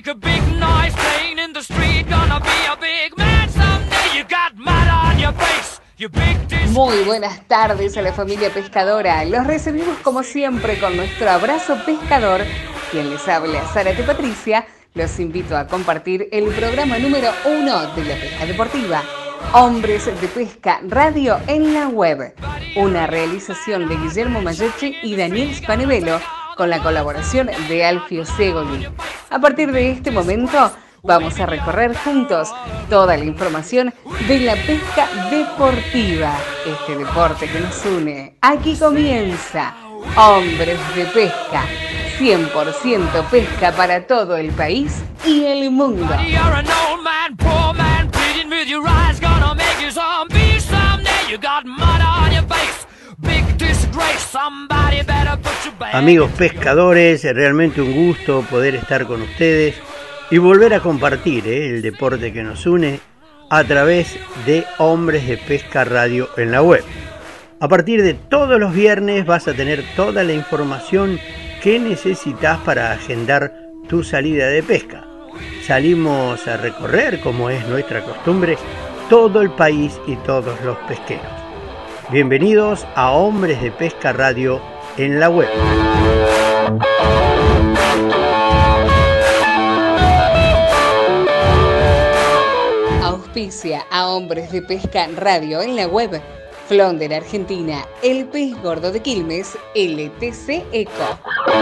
make a big noise playing in the street. Gonna be a big man someday. You got mud on your face. Muy buenas tardes a la familia pescadora. Los recibimos como siempre con nuestro abrazo pescador. Quien les habla, Zárate Patricia. Los invito a compartir el programa número 1 de la pesca deportiva. Hombres de Pesca Radio en la Web. Una realización de Guillermo Mayechi y Daniel Spanevelo con la colaboración de Alfio Segoli. A partir de este momento vamos a recorrer juntos toda la información de la pesca deportiva, este deporte que nos une. Aquí comienza Hombres de Pesca, 100% pesca para todo el país y el mundo. Amigos pescadores, es realmente un gusto poder estar con ustedes y volver a compartir el deporte que nos une a través de Hombres de Pesca Radio en la web. A partir de todos los viernes vas a tener toda la información que necesitas para agendar tu salida de pesca. Salimos a recorrer, como es nuestra costumbre, todo el país y todos los pesqueros. Bienvenidos a Hombres de Pesca Radio en la web. Auspicia a Hombres de Pesca Radio en la web Flonder Argentina, el pez gordo de Quilmes, LTC Eco.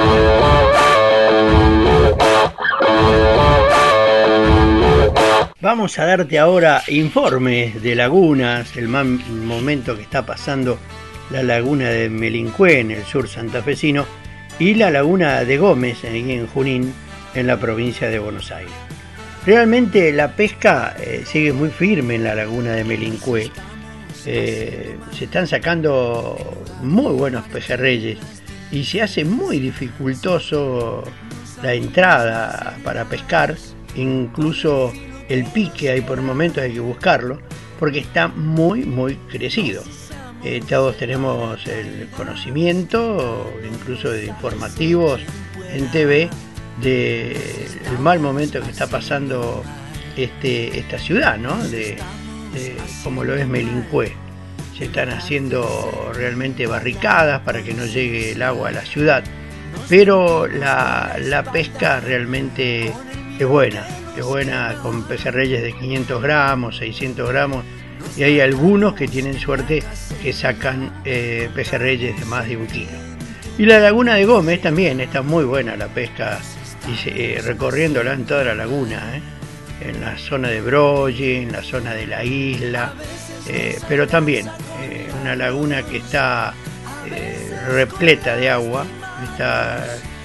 Vamos a darte ahora informes de lagunas, el mal momento que está pasando la laguna de Melincue en el sur santafesino y la laguna de Gómez ahí en Junín en la provincia de Buenos Aires. Realmente la pesca sigue muy firme en la laguna de Melincue. Se están sacando muy buenos pejerreyes y se hace muy dificultoso la entrada para pescar, incluso el pique ahí por momentos hay que buscarlo porque está muy crecido. Todos tenemos el conocimiento, incluso de informativos en TV, del mal momento que está pasando esta ciudad, ¿no? De como lo es Melincue. Se están haciendo realmente barricadas para que no llegue el agua a la ciudad, pero la pesca realmente es buena con pejerreyes de 500 gramos, 600 gramos, y hay algunos que tienen suerte que sacan pejerreyes de más de 1 kilo. Y la laguna de Gómez también está muy buena la pesca, y recorriéndola en toda la laguna, en la zona de Broye, en la zona de la isla, pero también una laguna que está repleta de agua, está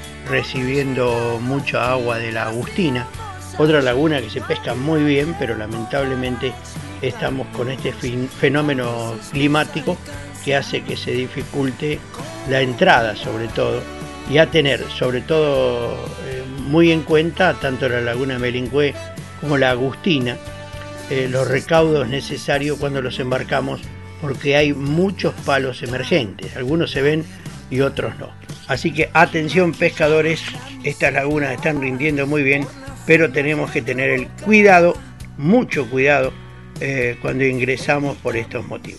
recibiendo mucha agua de la Agustina, otra laguna que se pesca muy bien, pero lamentablemente estamos con este fenómeno climático que hace que se dificulte la entrada sobre todo, y a tener sobre todo muy en cuenta tanto la laguna Melincue como la Agustina, los recaudos necesarios cuando los embarcamos, porque hay muchos palos emergentes, algunos se ven y otros no. Así que atención pescadores, estas lagunas están rindiendo muy bien, pero tenemos que tener el cuidado, mucho cuidado, cuando ingresamos por estos motivos.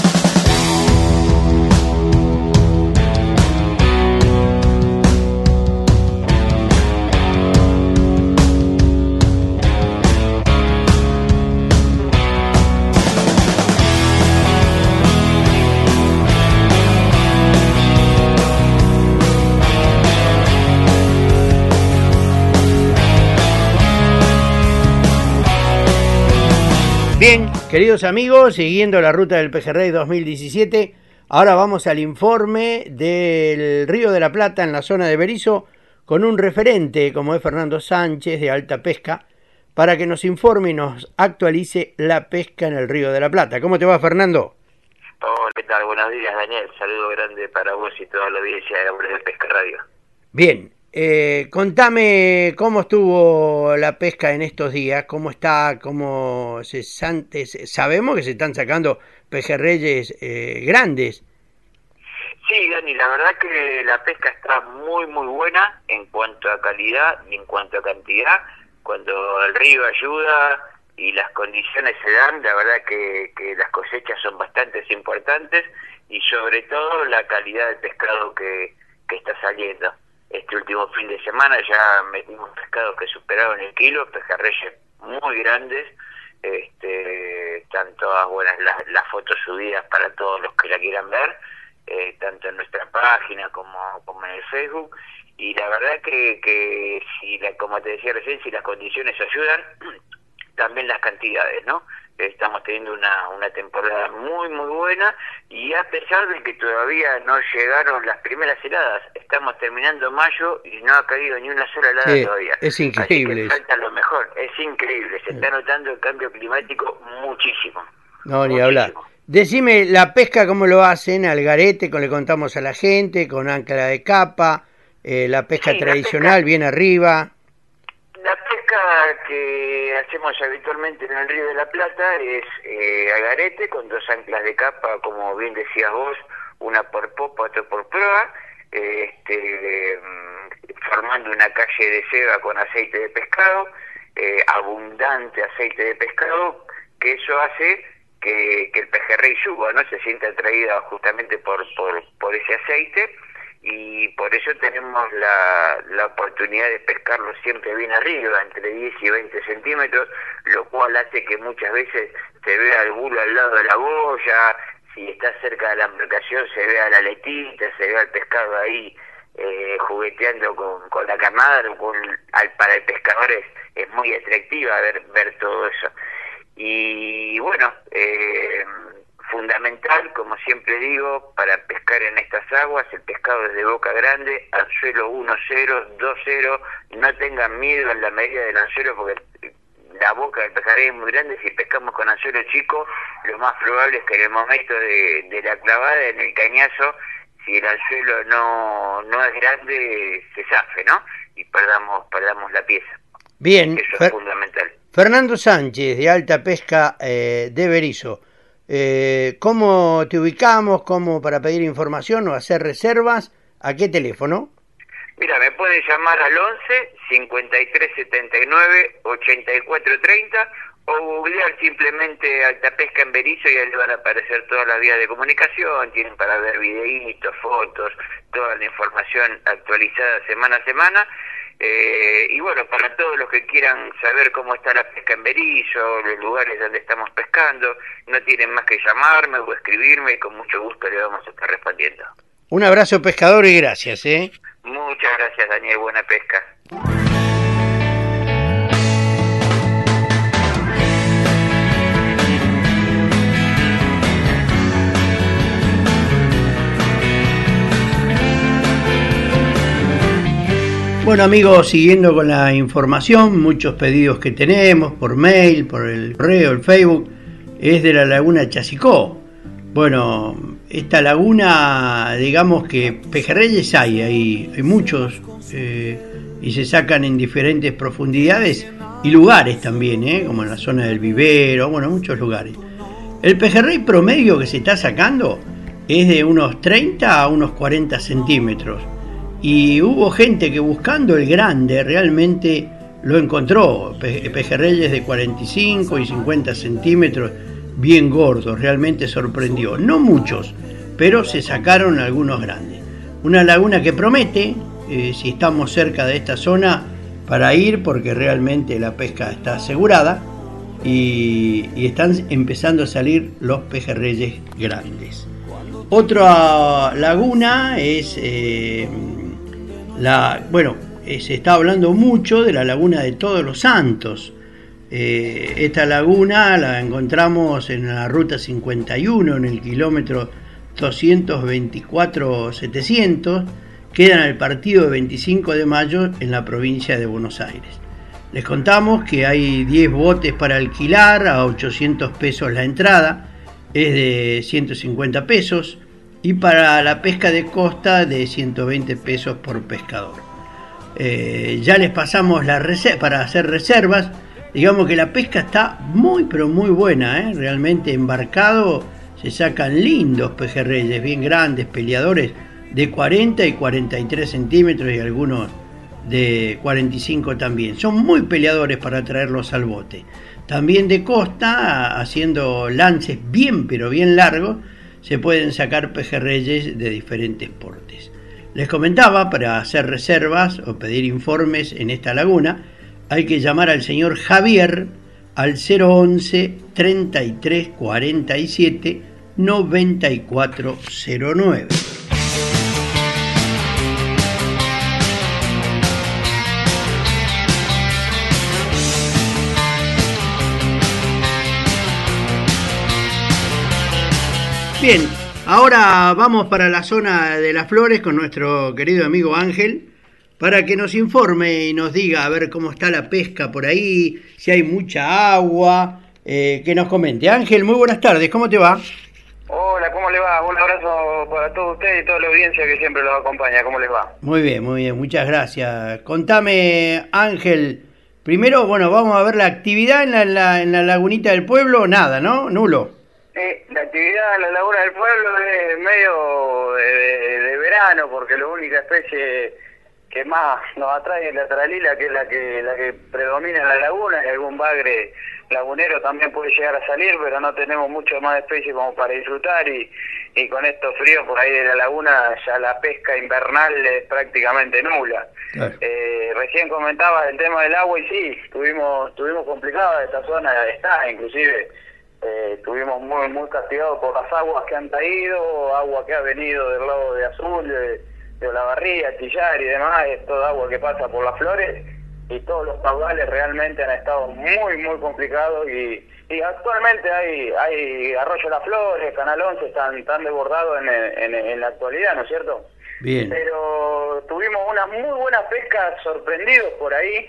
Bien, queridos amigos, siguiendo la ruta del Pejerrey 2017, ahora vamos al informe del Río de la Plata en la zona de Berisso con un referente como es Fernando Sánchez de Alta Pesca para que nos informe y nos actualice la pesca en el Río de la Plata. ¿Cómo te va, Fernando? Hola, ¿qué tal? Buenos días, Daniel. Saludo grande para vos y toda la audiencia de Hombres de Pesca Radio. Bien, contame cómo estuvo la pesca en estos días, cómo está, sabemos que se están sacando pejerreyes grandes. Sí, Dani, la verdad que la pesca está muy buena en cuanto a calidad y en cuanto a cantidad. cuando el río ayuda y las condiciones se dan, la verdad que las cosechas son bastante importantes y sobre todo la calidad del pescado que está saliendo. Este último fin de semana ya metimos pescados que superaron el kilo, pejerreyes muy grandes, están todas buenas las fotos subidas para todos los que la quieran ver, tanto en nuestra página como en el Facebook, y la verdad que si como te decía recién, si las condiciones ayudan, también las cantidades, ¿no? Estamos teniendo una temporada muy muy buena, y a pesar de que todavía no llegaron las primeras heladas, estamos terminando mayo y no ha caído ni una sola helada todavía. Es increíble. Así que falta lo mejor, es increíble, se está notando el cambio climático muchísimo. No, ni hablar. Decime, la pesca, ¿cómo lo hacen? Al garete, le contamos a la gente, con ancla de capa, la pesca tradicional, bien arriba. La pesca que hacemos habitualmente en el Río de la Plata es al garete, con 2 anclas de capa, como bien decías vos, una por popa, otra por proa, formando una calle de ceba con aceite de pescado, abundante aceite de pescado, que eso hace que el pejerrey suba, ¿no? Se siente atraída justamente por ese aceite, y por eso tenemos la oportunidad de pescarlo siempre bien arriba, entre 10 y 20 centímetros, lo cual hace que muchas veces se vea el bulo al lado de la boya, si está cerca de la embarcación se vea la letita, se vea el pescado ahí jugueteando con la camada, lo cual para el pescador es muy atractiva ver todo eso. Y bueno, fundamental, como siempre digo, para pescar en estas aguas, el pescado desde boca grande, anzuelo 1-0, 2-0, no tengan miedo en la medida del anzuelo, porque la boca del pejerrey es muy grande. Si pescamos con anzuelo chico, lo más probable es que en el momento de la clavada, en el cañazo, si el anzuelo no es grande, se zafe, ¿no? Y perdamos la pieza. Bien. Eso es fundamental. Fernando Sánchez, de Alta Pesca de Berisso. ¿Cómo te ubicamos? ¿Cómo para pedir información o hacer reservas? ¿A qué teléfono? Mira, me pueden llamar al 11 53 79 84 30 o googlear simplemente Alta Pesca en Berisso y ahí le van a aparecer todas las vías de comunicación. Tienen para ver videitos, fotos, toda la información actualizada semana a semana. Y bueno, para todos los que quieran saber cómo está la pesca en Berisso, los lugares donde estamos pescando, no tienen más que llamarme o escribirme, y con mucho gusto le vamos a estar respondiendo. Un abrazo, pescador, y gracias. Muchas gracias, Daniel, buena pesca. Bueno, amigos, siguiendo con la información, muchos pedidos que tenemos por mail, por el correo, el Facebook, es de la laguna Chasicó. Bueno, esta laguna, digamos que pejerreyes hay muchos, y se sacan en diferentes profundidades y lugares también, como en la zona del vivero, bueno, muchos lugares. El pejerrey promedio que se está sacando es de unos 30 a unos 40 centímetros. Y hubo gente que buscando el grande realmente lo encontró, pejerreyes de 45 y 50 centímetros, bien gordos, realmente sorprendió. No muchos, pero se sacaron algunos grandes. Una laguna que promete, si estamos cerca de esta zona, para ir, porque realmente la pesca está asegurada y están empezando a salir los pejerreyes grandes. Otra laguna es... se está hablando mucho de la laguna de Todos los Santos. Esta laguna la encontramos en la ruta 51, en el kilómetro 224-700, queda en el partido de 25 de mayo en la provincia de Buenos Aires. Les contamos que hay 10 botes para alquilar a 800 pesos la entrada, es de 150 pesos, y para la pesca de costa de 120 pesos por pescador. Ya les pasamos para hacer reservas. Digamos que la pesca está muy pero muy buena, realmente embarcado se sacan lindos pejerreyes bien grandes, peleadores de 40 y 43 centímetros y algunos de 45 también. Son muy peleadores para traerlos al bote. También de costa, haciendo lances bien pero bien largos, se pueden sacar pejerreyes de diferentes portes. Les comentaba, para hacer reservas o pedir informes en esta laguna, hay que llamar al señor Javier al 011 33 47 9409. Bien, ahora vamos para la zona de las flores con nuestro querido amigo Ángel para que nos informe y nos diga a ver cómo está la pesca por ahí, si hay mucha agua, que nos comente. Ángel, muy buenas tardes, ¿cómo te va? Hola, ¿cómo le va? Un abrazo para todos ustedes y toda la audiencia que siempre los acompaña. ¿Cómo les va? Muy bien, muchas gracias. Contame, Ángel, primero, bueno, vamos a ver la actividad en la lagunita del pueblo, nada, ¿no? Nulo. La actividad en la Laguna del Pueblo es medio de verano, porque la única especie que más nos atrae es la tralila, que es la que predomina en la laguna, y algún bagre lagunero también puede llegar a salir, pero no tenemos mucho más especies como para disfrutar, y con estos fríos por ahí de la laguna ya la pesca invernal es prácticamente nula. Claro. Recién comentabas el tema del agua, y sí, tuvimos complicada esta zona, está inclusive. Estuvimos muy castigados por las aguas que han caído, agua que ha venido del lado de Azul, de Olavarría, Chillar y demás, es toda agua que pasa por las flores, y todos los caudales realmente han estado muy complicados, y actualmente hay Arroyo Las Flores, Canal 11 están desbordados en la actualidad, ¿no es cierto? Bien. Pero tuvimos unas muy buenas pescas, sorprendidos por ahí,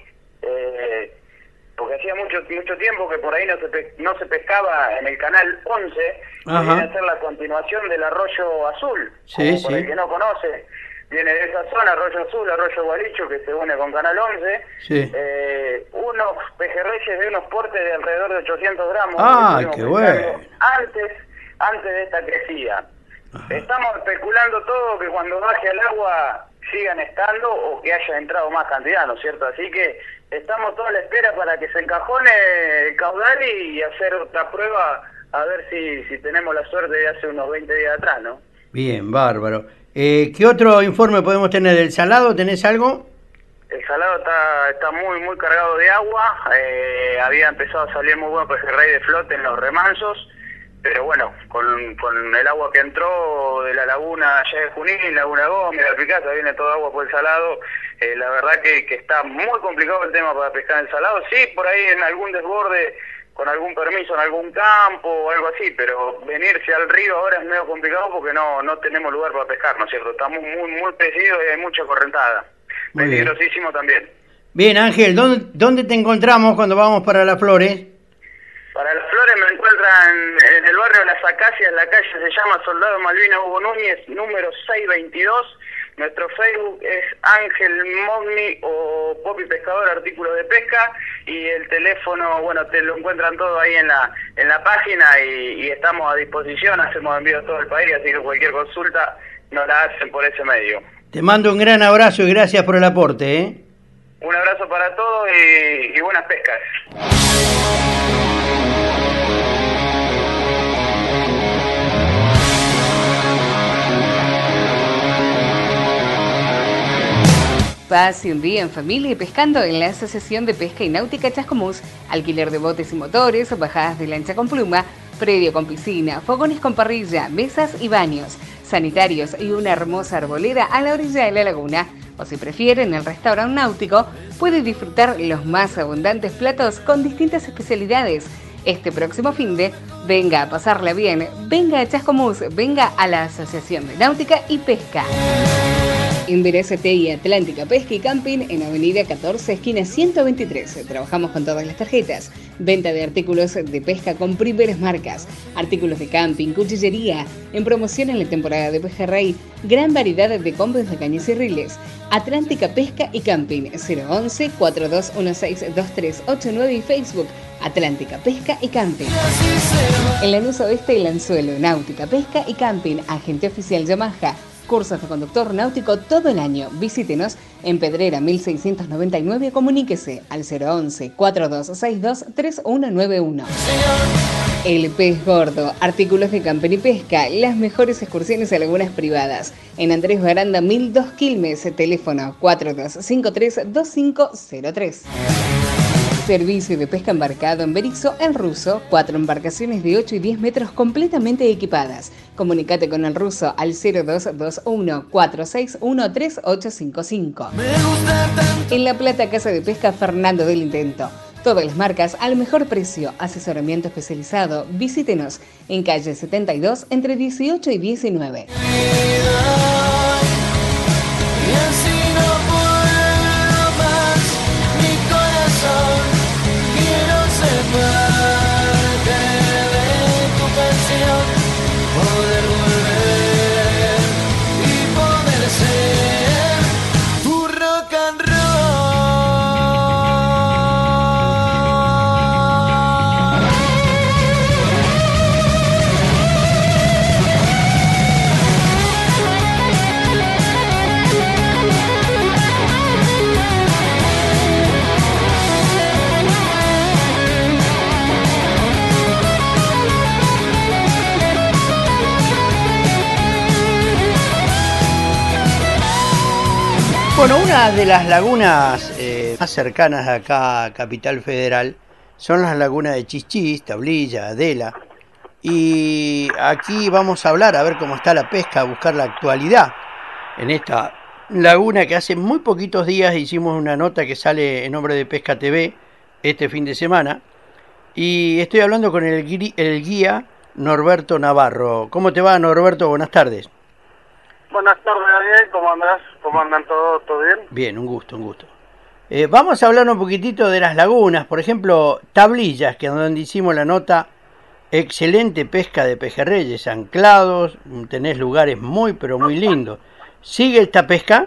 porque hacía mucho tiempo que por ahí no se pescaba en el Canal 11, que viene a ser la continuación del Arroyo Azul, sí, por el que no conoce, viene de esa zona, Arroyo Azul, Arroyo Gualicho, que se une con Canal 11, sí. Unos pejerreyes de unos portes de alrededor de 800 gramos. ¡Ah, qué bueno! Antes de esta crecida. Estamos especulando todo que cuando baje el agua sigan estando o que haya entrado más cantidad, ¿no es cierto? Así que estamos toda a la espera para que se encajone el caudal y hacer otra prueba, a ver si tenemos la suerte de hace unos 20 días atrás, ¿no? Bien, bárbaro. ¿Qué otro informe podemos tener del salado? ¿Tenés algo? El salado está muy cargado de agua, había empezado a salir muy buen pejerrey de flote en los remansos, pero bueno, con el agua que entró de la laguna allá de Junín, Laguna Gómez, la Picasa, viene todo agua por el salado, la verdad que está muy complicado el tema para pescar en el salado, sí, por ahí en algún desborde, con algún permiso en algún campo o algo así, pero venirse al río ahora es medio complicado porque no tenemos lugar para pescar, ¿no es cierto? Estamos muy crecidos y hay mucha correntada, peligrosísimo también. Bien, Ángel, ¿dónde te encontramos cuando vamos para Las Flores? Para Las Flores me encuentran en el barrio de Las Acacias, la calle se llama Soldado Malvina Hugo Núñez, número 622. Nuestro Facebook es Ángel Mogni o Popi Pescador, artículos de pesca, y el teléfono, bueno, te lo encuentran todo ahí en la página, y estamos a disposición, hacemos envíos a todo el país, así que cualquier consulta nos la hacen por ese medio. Te mando un gran abrazo y gracias por el aporte, ¿eh? Un abrazo para todos y buenas pescas. Pase un día en familia y pescando en la Asociación de Pesca y Náutica Chascomús. Alquiler de botes y motores, bajadas de lancha con pluma, predio con piscina, fogones con parrilla, mesas y baños, sanitarios y una hermosa arboleda a la orilla de la laguna. O si prefieren el restaurante náutico, puede disfrutar los más abundantes platos con distintas especialidades. Este próximo finde, venga a pasarla bien, venga a Chascomús, venga a la Asociación de Náutica y Pesca. Enderezate y Atlántica Pesca y Camping en Avenida 14, esquina 123. Trabajamos con todas las tarjetas. Venta de artículos de pesca con primeras marcas. Artículos de camping, cuchillería. En promoción en la temporada de pejerrey. Gran variedad de combos de cañas y riles. Atlántica Pesca y Camping. 011-4216-2389 y Facebook. Atlántica Pesca y Camping. En Lanús Oeste, el Anzuelo, Náutica Pesca y Camping. Agente oficial Yamaha. Cursos de conductor náutico todo el año. Visítenos en Pedrera 1699. Comuníquese al 011-4262-3191. El Pez Gordo, artículos de camper y pesca, las mejores excursiones a lagunas privadas. En Andrés Baranda 1002 Quilmes, teléfono 4253-2503. Servicio de pesca embarcado en Berizo, El Ruso, 4 embarcaciones de 8 y 10 metros completamente equipadas. Comunicate con El Ruso al 0221-461-3855. En La Plata, Casa de Pesca Fernando del Intento. Todas las marcas al mejor precio, asesoramiento especializado. Visítenos en calle 72 entre 18 y 19. Bueno, una de las lagunas más cercanas acá a Capital Federal son las lagunas de Chichís, Tablilla, Adela. Y aquí vamos a hablar, a ver cómo está la pesca, a buscar la actualidad en esta laguna que hace muy poquitos días hicimos una nota que sale en nombre de Pesca TV este fin de semana. Y estoy hablando con el guía Norberto Navarro. ¿Cómo te va, Norberto? Buenas tardes. Buenas tardes, Daniel. ¿Cómo andás? ¿Cómo andan todos? ¿Todo bien? Bien, un gusto, un gusto. Vamos a hablar un poquitito de las lagunas, por ejemplo, Tablillas, que es donde hicimos la nota, excelente pesca de pejerreyes, anclados, tenés lugares muy, pero muy lindos. ¿Sigue esta pesca?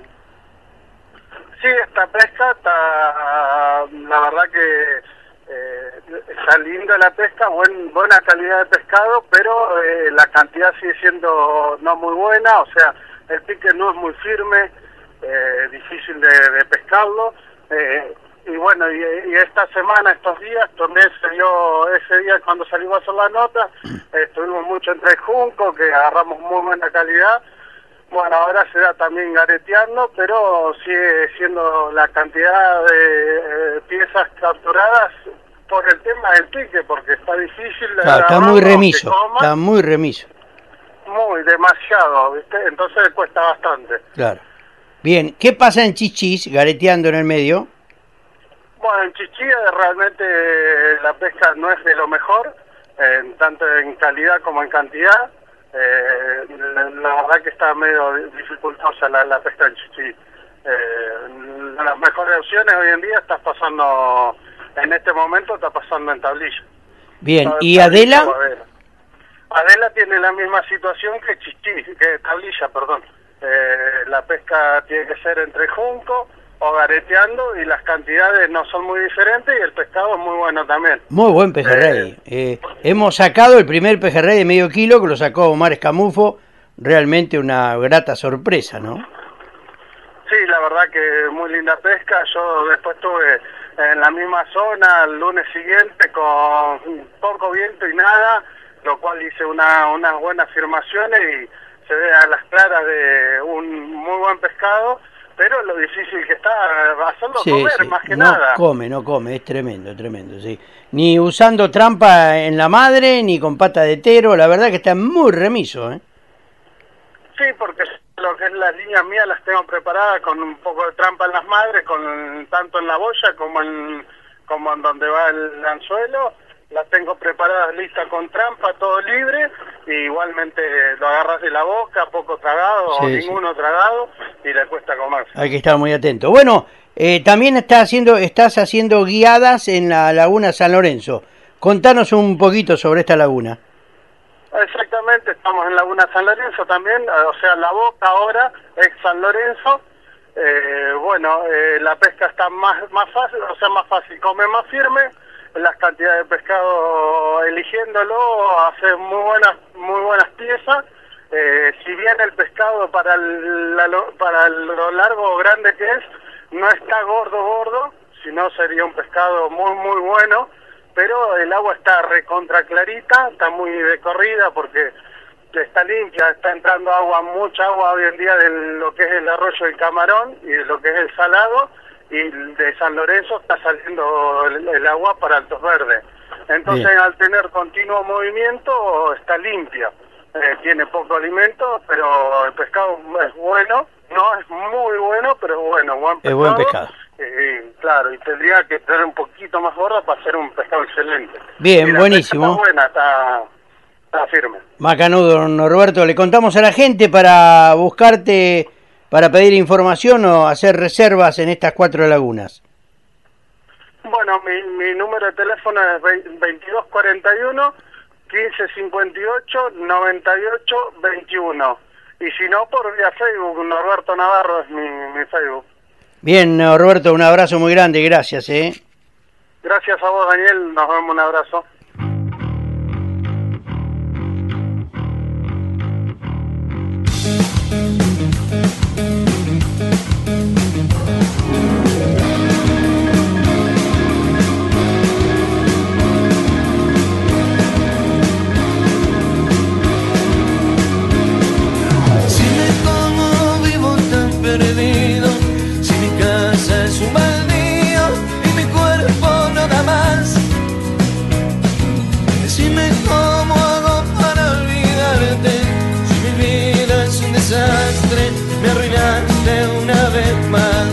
Sí, esta pesca está, la verdad que está linda la pesca, buena calidad de pescado, pero la cantidad sigue siendo no muy buena, o sea, el pique no es muy firme, difícil de pescarlo, y bueno, y esta semana, estos días, también se dio ese día cuando salimos a hacer la nota, estuvimos mucho entre el junco, que agarramos muy buena calidad. Bueno, ahora se da también gareteando, pero sigue siendo la cantidad de piezas capturadas por el tema del pique, porque está difícil de claro, está muy remiso, está muy remiso. Muy, demasiado, ¿viste? Entonces cuesta bastante. Claro. Bien, ¿qué pasa en Chichís, gareteando en el medio? Bueno, en Chichís realmente la pesca no es de lo mejor, tanto en calidad como en cantidad. La verdad que está medio dificultosa la pesca en Chichís. Las mejores opciones hoy en día estás pasando, en este momento está pasando en Tablilla. Bien, ¿y Adela? Adela tiene la misma situación que Chichís, que Tablilla, perdón. La pesca tiene que ser entre junco o gareteando y las cantidades no son muy diferentes y el pescado es muy bueno también. Muy buen pejerrey. Hemos sacado el primer pejerrey de medio kilo que lo sacó Omar Escamufo, realmente una grata sorpresa, ¿no? Sí, la verdad que muy linda pesca. Yo después estuve en la misma zona el lunes siguiente con poco viento y nada, lo cual hice unas buenas afirmaciones y se ve a las claras de un muy buen pescado, pero lo difícil que está hacerlo sí, comer, sí. más que nada. No come, es tremendo, sí. Ni usando trampa en la madre, ni con pata de tero, la verdad que está muy remiso, ¿eh? Sí, porque lo que es las líneas mías las tengo preparadas con un poco de trampa en las madres, tanto en la boya como en donde va el anzuelo. Las tengo preparadas listas con trampa, todo libre, y igualmente lo agarras de la boca, poco tragado o ninguno tragado, y le cuesta comer. Hay que estar muy atento. Bueno, también estás haciendo guiadas en la laguna San Lorenzo. Contanos un poquito sobre esta laguna. Exactamente, estamos en Laguna San Lorenzo también, o sea, la boca ahora es San Lorenzo. La pesca está más fácil, o sea, más fácil, come más firme. Las cantidades de pescado eligiéndolo hace muy buenas piezas Si bien el pescado para lo largo o grande que es, no está gordo, sino sería un pescado muy bueno, pero el agua está recontra clarita, está muy decorrida porque está limpia, está entrando mucha agua hoy en día de lo que es el arroyo del Camarón y de lo que es el Salado, y de San Lorenzo está saliendo el agua para Altos Verdes. Entonces, bien, al tener continuo movimiento, está limpia. Tiene poco alimento, pero el pescado es bueno, no es muy bueno, pero es bueno, buen pescado. Es buen pescado. Claro, y tendría que tener un poquito más gorda para ser un pescado excelente. Bien, buenísimo. Está buena, está firme. Macanudo, Norberto, le contamos a la gente para buscarte, para pedir información o hacer reservas en estas 4 lagunas. Bueno, mi número de teléfono es 2241 1558 98 21. Y si no, por vía Facebook, Norberto Navarro es mi Facebook. Bien, Norberto, un abrazo muy grande, gracias. Gracias a vos, Daniel, nos vemos, un abrazo. Perdido, si mi casa es un baldío y mi cuerpo no da más. Decime cómo hago para olvidarte, si mi vida es un desastre, me arruinaste una vez más.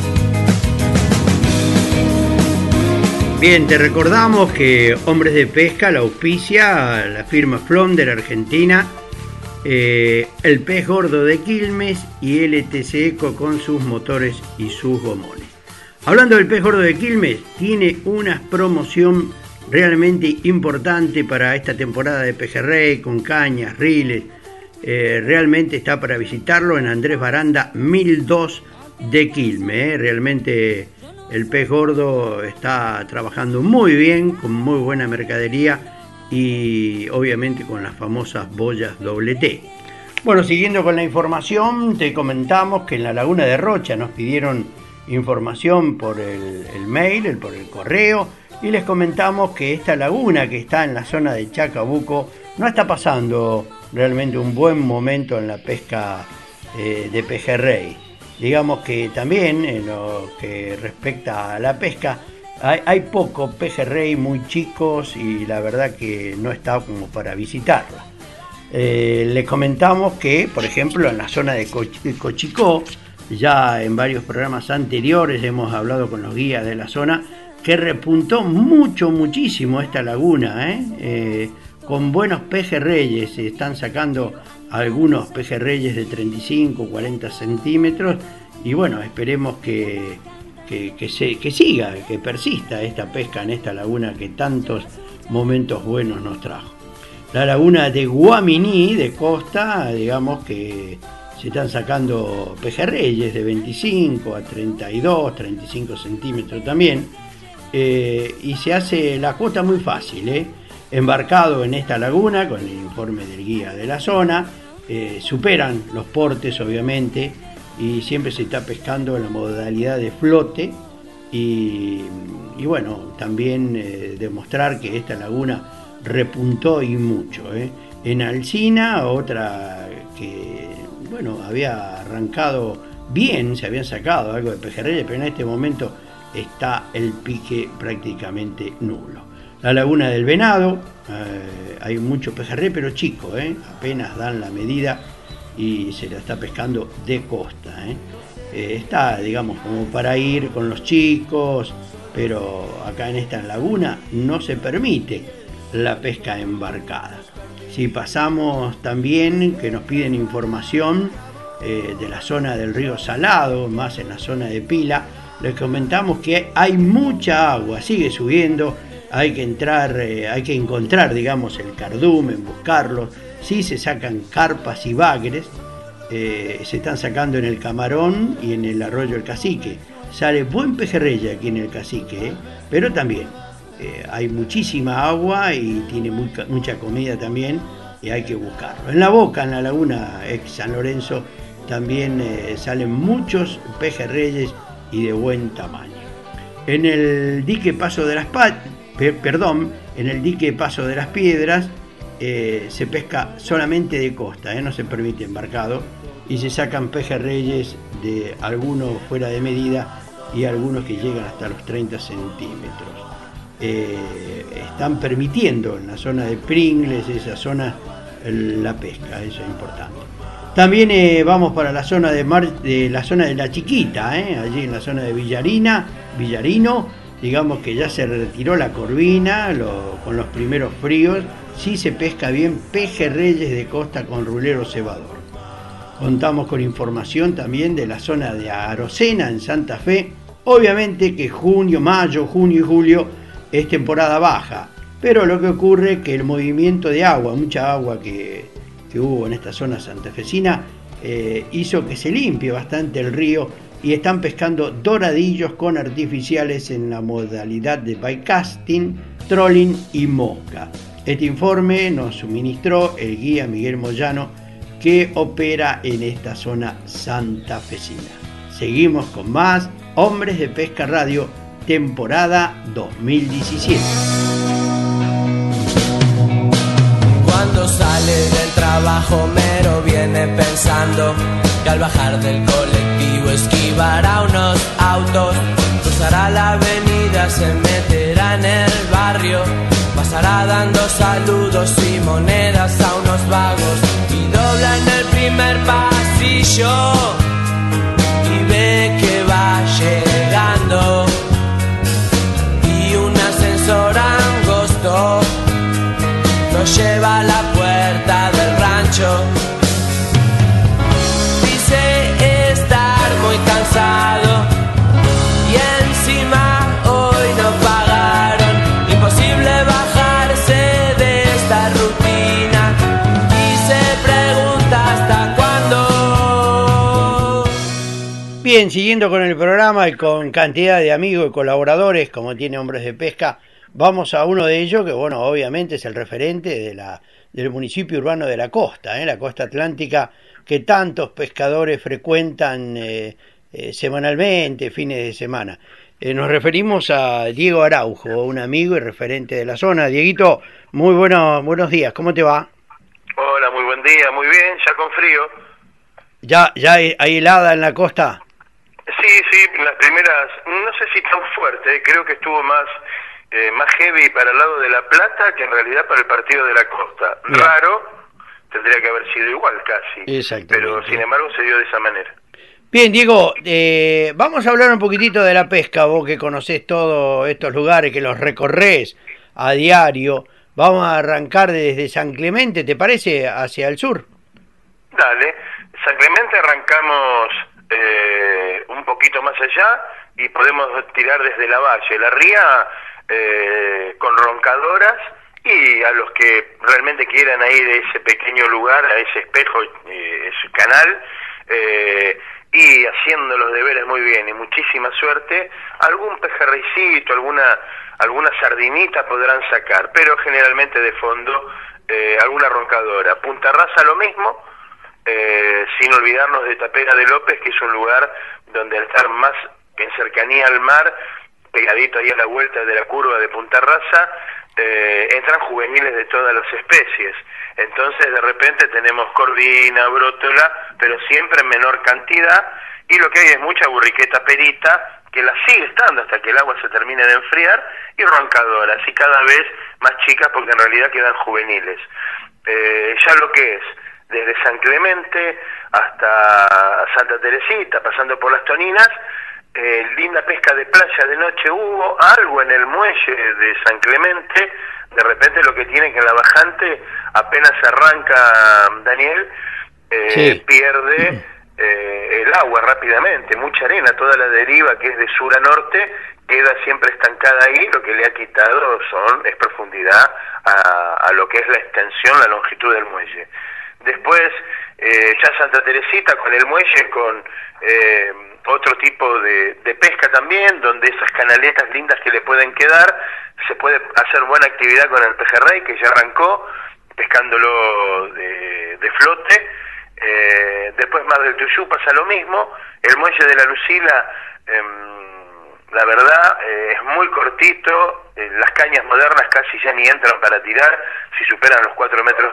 Bien, te recordamos que Hombres de Pesca la auspicia la firma Flonder Argentina, el Pez Gordo de Quilmes y LTC Eco con sus motores y sus gomones. Hablando del Pez Gordo de Quilmes, tiene una promoción realmente importante para esta temporada de pejerrey, con cañas, riles. Realmente está para visitarlo en Andrés Baranda 1002 de Quilmes. Realmente el Pez Gordo está trabajando muy bien, con muy buena mercadería y obviamente con las famosas boyas T. Bueno, siguiendo con la información, te comentamos que en la Laguna de Rocha nos pidieron información por el mail, por el correo, y les comentamos que esta laguna que está en la zona de Chacabuco no está pasando realmente un buen momento en la pesca de pejerrey. Digamos que también en lo que respecta a la pesca, hay poco pejerrey, muy chicos, y la verdad que no está como para visitarla. Les comentamos que, por ejemplo, en la zona de Cochicó, ya en varios programas anteriores hemos hablado con los guías de la zona, que repuntó muchísimo esta laguna, con buenos pejerreyes. Se están sacando algunos pejerreyes de 35, 40 centímetros, y bueno, esperemos que siga, que persista esta pesca en esta laguna que tantos momentos buenos nos trajo. La laguna de Guaminí, de costa, digamos que se están sacando pejerreyes de 25 a 32, 35 centímetros también, y se hace la cuota muy fácil, embarcado en esta laguna con el informe del guía de la zona, superan los portes obviamente, y siempre se está pescando en la modalidad de flote, y bueno, también demostrar que esta laguna repuntó y mucho. En Alsina, otra que bueno, había arrancado bien, se habían sacado algo de pejerreyes, pero en este momento está el pique prácticamente nulo. La laguna del Venado, hay mucho pejerrey, pero chico, apenas dan la medida y se la está pescando de costa. Está, digamos, como para ir con los chicos, pero acá en esta laguna no se permite la pesca embarcada. Si pasamos también, que nos piden información de la zona del río Salado, más en la zona de Pila, les comentamos que hay mucha agua, sigue subiendo, hay que encontrar, digamos, el cardumen, buscarlo. Sí se sacan carpas y bagres, se están sacando en el Camarón y en el arroyo El Cacique. Sale buen pejerrey aquí en el Cacique, pero también hay muchísima agua y tiene mucha comida también, y hay que buscarlo. En la Boca, en la laguna ex San Lorenzo, también salen muchos pejerreyes y de buen tamaño. En el dique Paso de las en el dique Paso de las Piedras se pesca solamente de costa, no se permite embarcado, y se sacan pejerreyes de algunos fuera de medida y algunos que llegan hasta los 30 centímetros. Están permitiendo en la zona de Pringles, esa zona, la pesca, eso es importante. También vamos para la zona de la zona de La Chiquita, allí en la zona de Villarino, digamos que ya se retiró la corvina con los primeros fríos, sí se pesca bien pejerreyes de costa con rulero cebador. Contamos con información también de la zona de Arocena en Santa Fe. Obviamente que mayo, junio y julio es temporada baja, pero lo que ocurre es que el movimiento de agua, mucha agua que hubo en esta zona santafesina, hizo que se limpie bastante el río y están pescando doradillos con artificiales en la modalidad de bycasting, trolling y mosca. Este informe nos suministró el guía Miguel Moyano, que opera en esta zona santafesina. Seguimos con más Hombres de Pesca Radio, temporada 2017. Cuando sale del trabajo Mero viene pensando que al bajar del colectivo esquivará unos autos, cruzará la avenida, se meterá en el barrio, pasará dando saludos y monedas a unos vagos y dobla en el primer pasillo y ve que va llegando y un ascensor angosto lo lleva a la puerta del rancho. Dice estar muy cansado y encima hoy no pagaron. Imposible bajarse de esta rutina y se pregunta hasta cuándo. Bien, siguiendo con el programa y con cantidad de amigos y colaboradores como tiene Hombres de Pesca, vamos a uno de ellos que, bueno, obviamente es el referente del municipio urbano de la costa atlántica, que tantos pescadores frecuentan semanalmente, fines de semana. Nos referimos a Diego Araujo, un amigo y referente de la zona. Dieguito, muy buenos días, ¿cómo te va? Hola, muy buen día, muy bien, ya con frío. ¿Ya hay helada en la costa? Sí, las primeras, no sé si tan fuerte, creo que estuvo más heavy para el lado de La Plata que en realidad para el partido de la costa. Bien. Raro, tendría que haber sido igual casi. Exactamente. Pero sin embargo se dio de esa manera. Bien, Diego, vamos a hablar un poquitito de la pesca, vos que conocés todos estos lugares, que los recorrés a diario. Vamos a arrancar desde San Clemente, ¿te parece? Hacia el sur. Dale, San Clemente arrancamos un poquito más allá y podemos tirar desde la valle, la ría, con roncadoras, y a los que realmente quieran ir a ese pequeño lugar, a ese espejo, ese canal, y haciendo los deberes muy bien y muchísima suerte, algún pejerreycito, alguna sardinita podrán sacar, pero generalmente de fondo alguna roncadora. Punta Rasa lo mismo, sin olvidarnos de Tapera de López, que es un lugar donde al estar más en cercanía al mar, pegadito ahí a la vuelta de la curva de Punta Rasa, entran juveniles de todas las especies. Entonces de repente tenemos corvina, brótola, pero siempre en menor cantidad, y lo que hay es mucha burriqueta perita, que la sigue estando hasta que el agua se termine de enfriar, y roncadoras, y cada vez más chicas porque en realidad quedan juveniles. Ya lo que es desde San Clemente hasta Santa Teresita, pasando por las Toninas, linda pesca de playa de noche hubo, algo en el muelle de San Clemente. De repente lo que tiene que en la bajante, apenas arranca Daniel, pierde el agua rápidamente, mucha arena, toda la deriva que es de sur a norte queda siempre estancada ahí. Lo que le ha quitado es profundidad a lo que es la extensión, la longitud del muelle. Después ya Santa Teresita con el muelle, con otro tipo de pesca también, donde esas canaletas lindas que le pueden quedar, se puede hacer buena actividad con el pejerrey, que ya arrancó, pescándolo de flote. Después Mar del Tuyú pasa lo mismo. El muelle de la Lucila, la verdad, es muy cortito. Las cañas modernas casi ya ni entran para tirar si superan los 4,20 metros.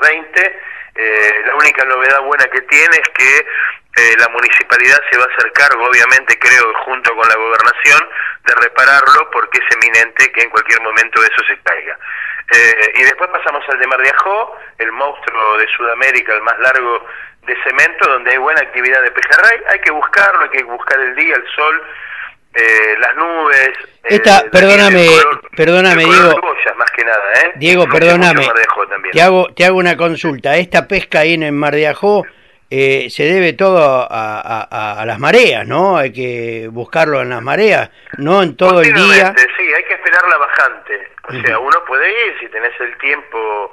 La única novedad buena que tiene es que la municipalidad se va a hacer cargo, obviamente, creo, junto con la gobernación, de repararlo, porque es eminente que en cualquier momento eso se caiga. Y después pasamos al de Mar de Ajó, el monstruo de Sudamérica, el más largo de cemento, donde hay buena actividad de pejerrey. Hay que buscarlo, hay que buscar el día, el sol, las nubes. Perdóname, Diego. Cebollas, más que nada, Diego, perdóname. Te hago una consulta. Esta pesca ahí en Mar de Ajó se debe todo a las mareas, ¿no? Hay que buscarlo en las mareas, no en todo el día. Sí, hay que esperar la bajante. O sea, uno puede ir si tenés el tiempo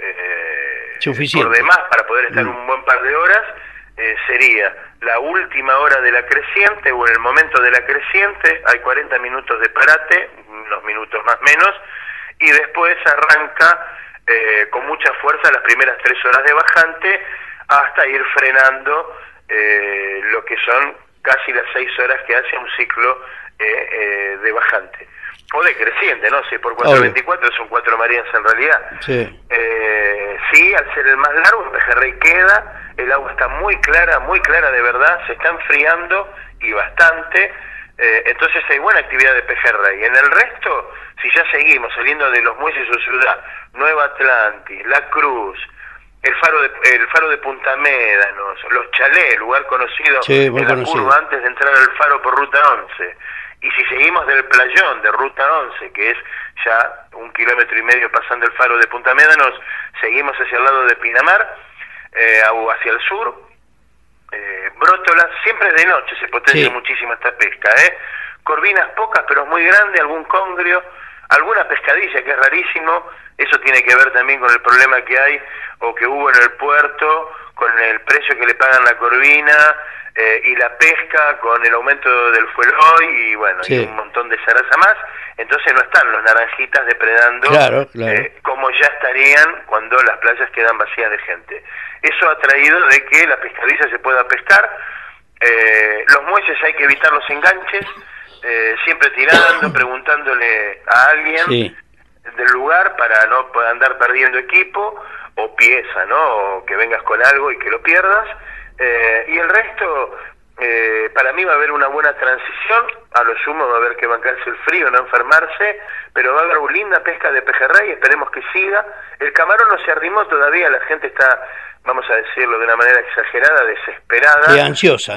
suficiente por demás para poder estar un buen par de horas. Sería la última hora de la creciente o en el momento de la creciente. Hay 40 minutos de parate, unos minutos más menos, y después arranca con mucha fuerza las primeras 3 horas de bajante, hasta ir frenando lo que son casi las 6 horas que hace un ciclo de bajante. O de creciente, ¿no? Si por 4.24 son 4 mareas en realidad. Sí. Sí, al ser el más largo, el pejerrey queda, el agua está muy clara de verdad, se está enfriando y bastante. Entonces hay buena actividad de pejerrey. En el resto, si ya seguimos saliendo de los muelles de Ciudad, Nueva Atlantis, La Cruz, el faro de Punta Médanos, Los Chalés, lugar conocido en la curva antes de entrar al faro por Ruta 11. Y si seguimos del playón de Ruta 11, que es ya 1,5 kilómetros pasando el faro de Punta Médanos, seguimos hacia el lado de Pinamar, o hacia el sur, Brótola, siempre de noche se potencia muchísimo esta pesca, corvinas pocas pero muy grande, algún congrio, alguna pescadilla que es rarísimo. Eso tiene que ver también con el problema que hay o que hubo en el puerto, con el precio que le pagan la corvina y la pesca, con el aumento del fuel hoy y bueno, y un montón de zaraza más. Entonces no están los naranjitas depredando como ya estarían cuando las playas quedan vacías de gente. Eso ha traído de que la pescadilla se pueda pescar. Los muelles hay que evitar los enganches, siempre tirando, preguntándole a alguien del lugar para no andar perdiendo equipo o pieza, ¿no? O que vengas con algo y que lo pierdas. Y el resto, para mí va a haber una buena transición. A lo sumo va a haber que bancarse el frío, no enfermarse, pero va a haber una linda pesca de pejerrey, esperemos que siga. El camarón no se arrimó todavía, la gente está, vamos a decirlo de una manera exagerada, desesperada. Sí, ansiosa.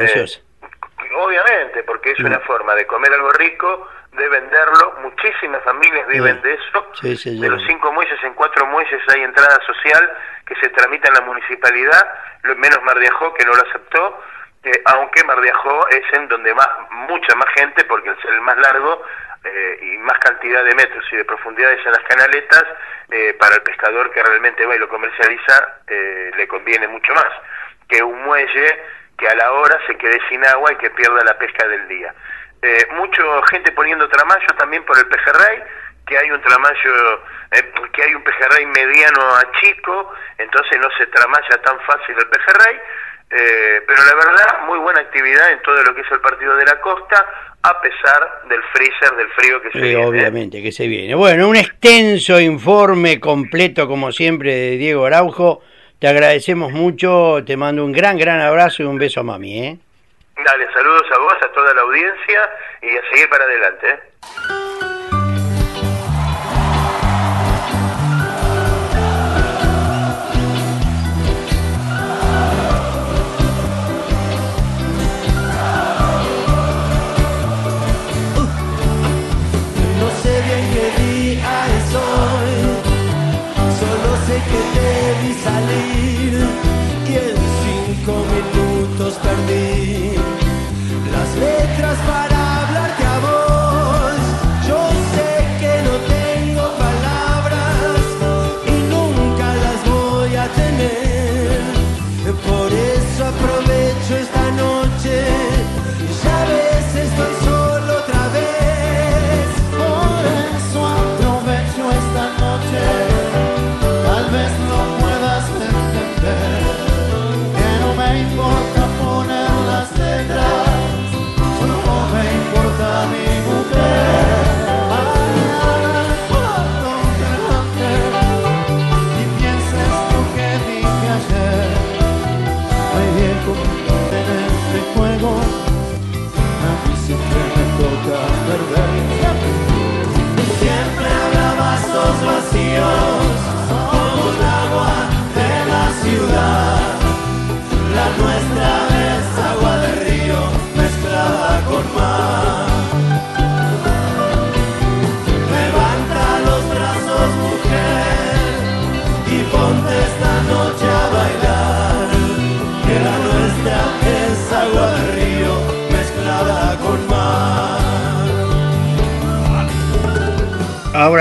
Obviamente, porque es una forma de comer algo rico, de venderlo. Muchísimas familias viven de eso. De los 5 muelles, en 4 muelles hay entrada social que se tramita en la municipalidad, menos Mar de Ajó, que no lo aceptó, aunque Mar de Ajó es en donde mucha más gente, porque al ser el más largo y más cantidad de metros y de profundidades en las canaletas, para el pescador que realmente va y lo comercializa, le conviene mucho más que un muelle que a la hora se quede sin agua y que pierda la pesca del día. Mucha gente poniendo tramayo también por el pejerrey, que hay un tramayo, que hay un pejerrey mediano a chico, entonces no se tramalla tan fácil el pejerrey, pero la verdad, muy buena actividad en todo lo que es el partido de la costa, a pesar del freezer, del frío que se viene. Obviamente que se viene. Bueno, un extenso informe completo, como siempre, de Diego Araujo. Te agradecemos mucho, te mando un gran abrazo y un beso a mami, Dale, saludos a vos, a toda la audiencia y a seguir para adelante, No sé bien qué día es hoy, solo sé que te vi salir y en 5 minutos perdí las letras para hablarte a vos. Yo sé que no tengo palabras y nunca las voy a tener. Por eso aprovecho esta noche. Ya ves, estoy solo otra vez. Por eso aprovecho esta noche. Tal vez no pueda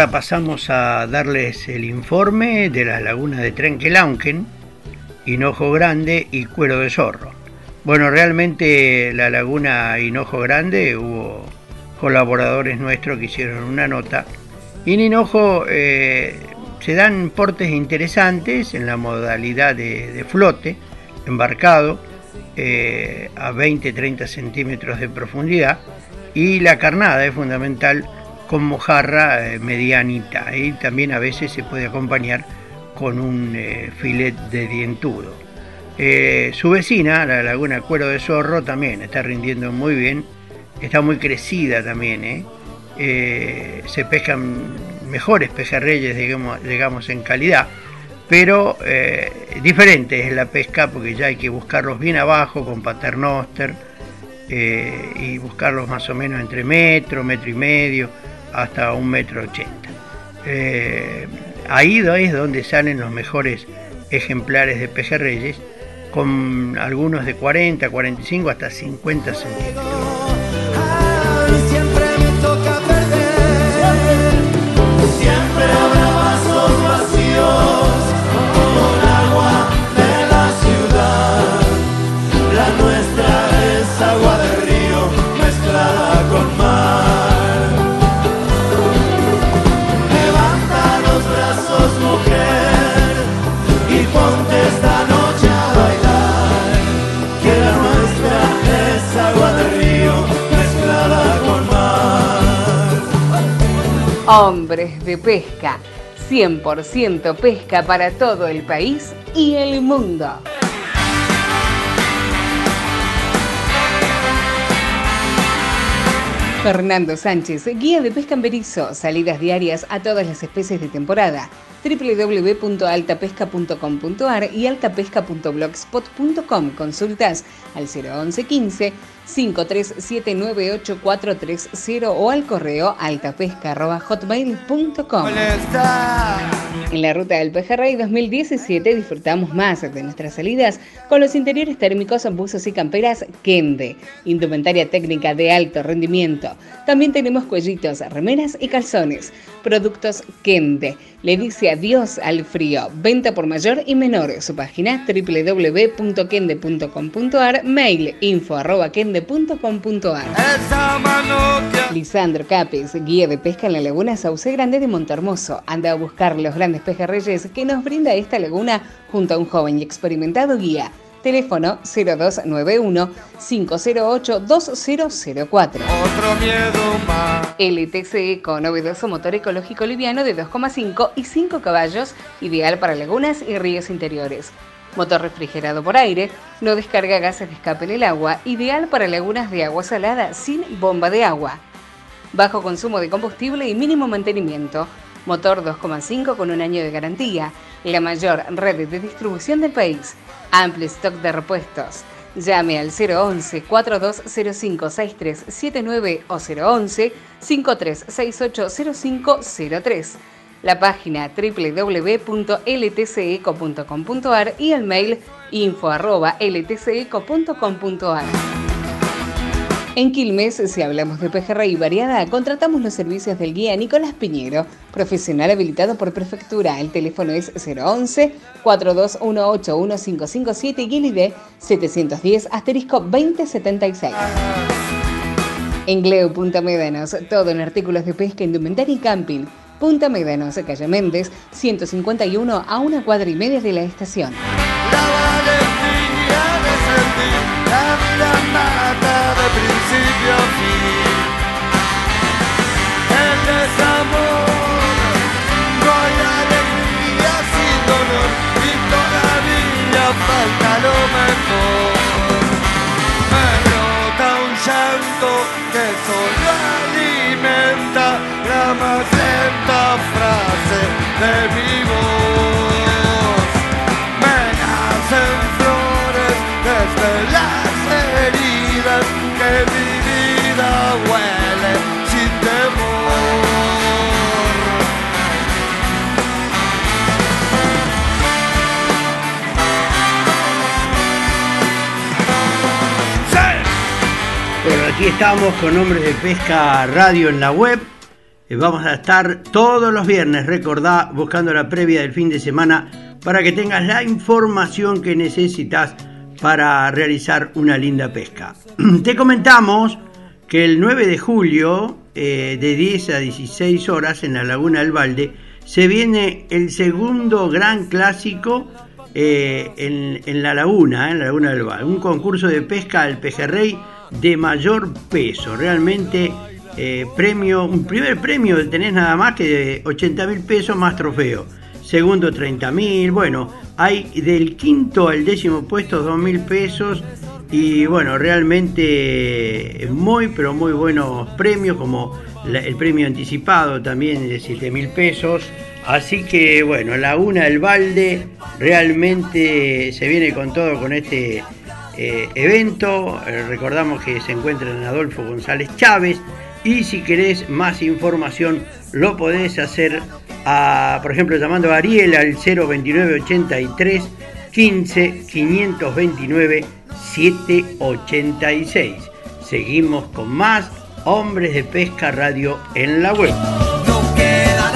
ahora pasamos a darles el informe de las lagunas de Trenquelauquen, Hinojo Grande y Cuero de Zorro. Bueno, realmente la laguna Hinojo Grande hubo colaboradores nuestros que hicieron una nota, y en Hinojo se dan portes interesantes en la modalidad de flote, embarcado, a 20-30 centímetros de profundidad, y la carnada es fundamental con mojarra medianita, y también a veces se puede acompañar con un filet de dientudo. Su vecina, la laguna Cuero de Zorro, también está rindiendo muy bien, está muy crecida también, se pescan mejores pejerreyes, digamos en calidad, pero diferente es la pesca, porque ya hay que buscarlos bien abajo con paternoster, y buscarlos más o menos entre metro y medio, hasta 1,80 m. Ahí es donde salen los mejores ejemplares de pejerreyes, con algunos de 40, 45 hasta 50 centímetros. Siempre me toca perder, siempre habrá vasos vacíos con agua de la ciudad. La nuestra es agua de río mezclada con mar. Levanta los brazos, mujer, y ponte esta noche a bailar, que la nuestra es agua de río mezclada con mar. Hombres de pesca, 100% pesca para todo el país y el mundo. Fernando Sánchez, guía de pesca en Berizo, salidas diarias a todas las especies de temporada. www.altapesca.com.ar y altapesca.blogspot.com. Consultas al 011 15 5379840 o al correo altapesca@hotmail.com. En la ruta del Pejerrey 2017 disfrutamos más de nuestras salidas con los interiores térmicos, buzos y camperas Kende, indumentaria técnica de alto rendimiento. También tenemos cuellitos, remeras y calzones. Productos Kende. Le dice adiós al frío. Venta por mayor y menor. Su página www.kende.com.ar, mail info@kende.com.ar. Lisandro Capes, guía de pesca en la laguna Sauce Grande de Montehermoso. Anda a buscar los grandes pejerreyes que nos brinda esta laguna junto a un joven y experimentado guía. Teléfono 0291-508-2004. Otro miedo más. LTC Eco, novedoso motor ecológico liviano de 2,5 y 5 caballos, ideal para lagunas y ríos interiores. Motor refrigerado por aire, no descarga gases de escape en el agua, ideal para lagunas de agua salada sin bomba de agua. Bajo consumo de combustible y mínimo mantenimiento. Motor 2,5 con un año de garantía. La mayor red de distribución del país. Amplio stock de repuestos. Llame al 011 4205 6379 o 011 53680503. La página www.ltceco.com.ar y el mail info@ltceco.com.ar. En Quilmes, si hablamos de pejerrey variada, contratamos los servicios del guía Nicolás Piñero, profesional habilitado por prefectura. El teléfono es 011 42181557 y el ID 710-2076. En Gleu Punta Médanos, todo en artículos de pesca, indumentaria y camping. Punta Médanos, calle Méndez, 151, a 1,5 cuadras de la estación. La valentía de sentir la vida mata de principio a fin. El desamor, no hay alegría sin dolor y todavía falta lo mejor. Me brota un llanto que solo alimenta la más lenta frase de mi voz. Me nacen flores desde las heridas que mi vida huele sin temor. Bueno, aquí estamos con Hombres de Pesca Radio en la web. Vamos a estar todos los viernes, recordá, buscando la previa del fin de semana para que tengas la información que necesitas para realizar una linda pesca. Te comentamos que el 9 de julio, de 10 a 16 horas, en la Laguna del Balde, se viene el segundo gran clásico en la Laguna del Balde. Un concurso de pesca al pejerrey de mayor peso. Realmente un primer premio tenés nada más que de 80.000 pesos más trofeo. Segundo 30.000, bueno, hay del quinto al décimo puesto 2.000 pesos y bueno, realmente pero muy buenos premios, como el premio anticipado también de 7.000 pesos. Así que bueno, Laguna del Balde realmente se viene con todo con este evento. Recordamos que se encuentra en Adolfo González Chávez, y si querés más información lo podés hacer por ejemplo llamando a Ariel al 029 83 15 529 786. Seguimos con más Hombres de Pesca Radio en la web. No queda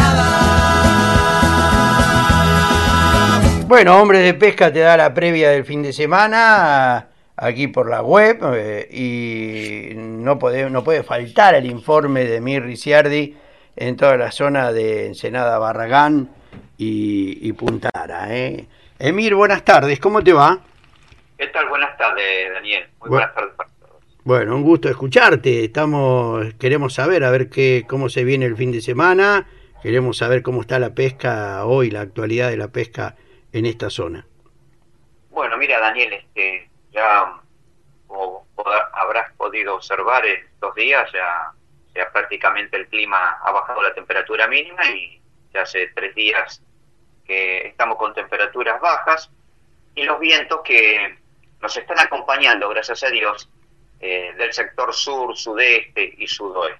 nada. Bueno, Hombres de Pesca te da la previa del fin de semana aquí por la web, y no puede faltar el informe de Emir Ricciardi en toda la zona de Ensenada, Barragán y Punta Ara. Emir, buenas tardes, ¿cómo te va? ¿Qué tal? Buenas tardes, Daniel. Muy buenas tardes para todos. Bueno, un gusto escucharte. Queremos saber cómo se viene el fin de semana. Queremos saber cómo está la pesca hoy, la actualidad de la pesca en esta zona. Bueno, mira, Daniel, ya como habrás podido observar estos días, ya prácticamente el clima ha bajado la temperatura mínima y ya hace 3 días que estamos con temperaturas bajas, y los vientos que nos están acompañando, gracias a Dios, del sector sur, sudeste y sudoeste.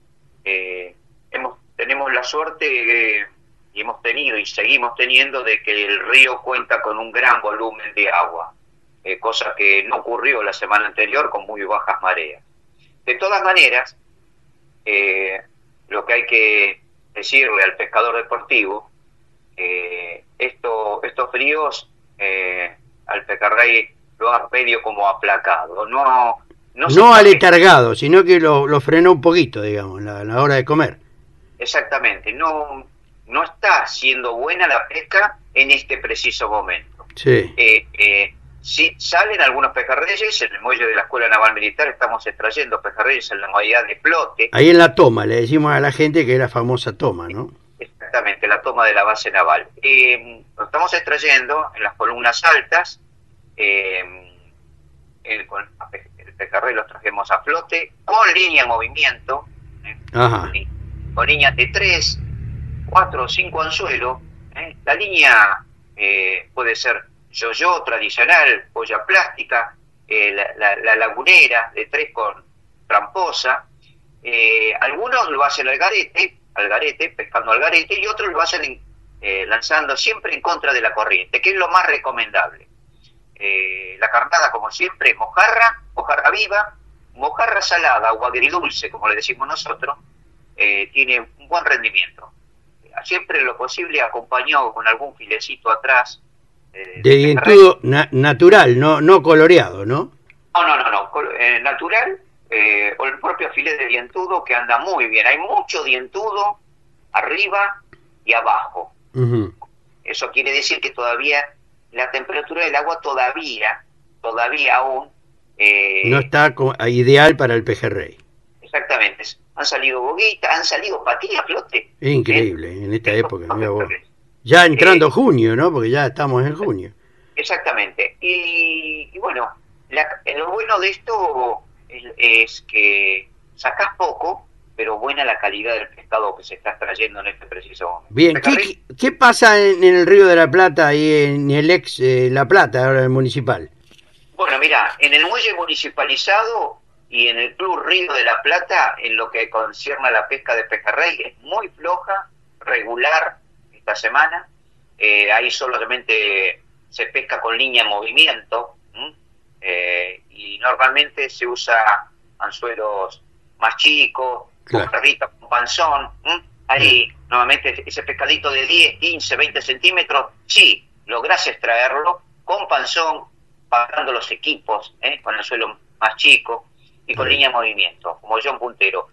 Tenemos la suerte y hemos tenido y seguimos teniendo de que el río cuenta con un gran volumen de agua, cosa que no ocurrió la semana anterior con muy bajas mareas. De todas maneras, lo que hay que decirle al pescador deportivo, estos fríos al pejerrey lo ha medio como aplacado, no aletargado, sino que lo frenó un poquito, digamos, la hora de comer. Exactamente, no está siendo buena la pesca en este preciso momento. Sí. Sí, salen algunos pejerreyes. En el muelle de la Escuela Naval Militar estamos extrayendo pejerreyes en la modalidad de flote. Ahí en la toma, le decimos a la gente que es la famosa toma, ¿no? Exactamente, la toma de la base naval. Lo estamos extrayendo en las columnas altas. Con el pejerrey los trajemos a flote, con línea en movimiento, Ajá. Con líneas de 3, 4 o 5 anzuelos. La línea puede ser yo-yo tradicional, boya plástica, la lagunera de 3 con tramposa. Algunos lo hacen al garete, pescando al garete, y otros lo hacen lanzando siempre en contra de la corriente, que es lo más recomendable. La carnada, como siempre, es mojarra viva, mojarra salada o agridulce, como le decimos nosotros, tiene un buen rendimiento. Siempre lo posible acompañado con algún filecito atrás. De dientudo natural, no coloreado, ¿no? No, natural, o el propio filet de dientudo, que anda muy bien. Hay mucho dientudo arriba y abajo. Uh-huh. Eso quiere decir que todavía la temperatura del agua todavía aún no está ideal para el pejerrey. Exactamente. Han salido boguitas, han salido patillas, flote. Es increíble en esta época. Mira vos. Ya entrando junio, ¿no? Porque ya estamos en junio. Exactamente. Y bueno, lo bueno de esto es que sacás poco, pero buena la calidad del pescado que se está extrayendo en este preciso momento. Bien, ¿qué pasa en el Río de la Plata y en el ex La Plata, ahora el municipal? Bueno, mira, en el muelle municipalizado y en el Club Río de la Plata, en lo que concierne a la pesca de pejerrey, es muy floja, regular esta semana. Ahí solamente se pesca con línea en movimiento, y normalmente se usa anzuelos más chicos, Claro. con perrita, con panzón, ahí nuevamente ese pescadito de 10, 15, 20 centímetros, sí, lográs extraerlo con panzón, pagando los equipos, con el suelo más chico y con línea de movimiento, como John Puntero.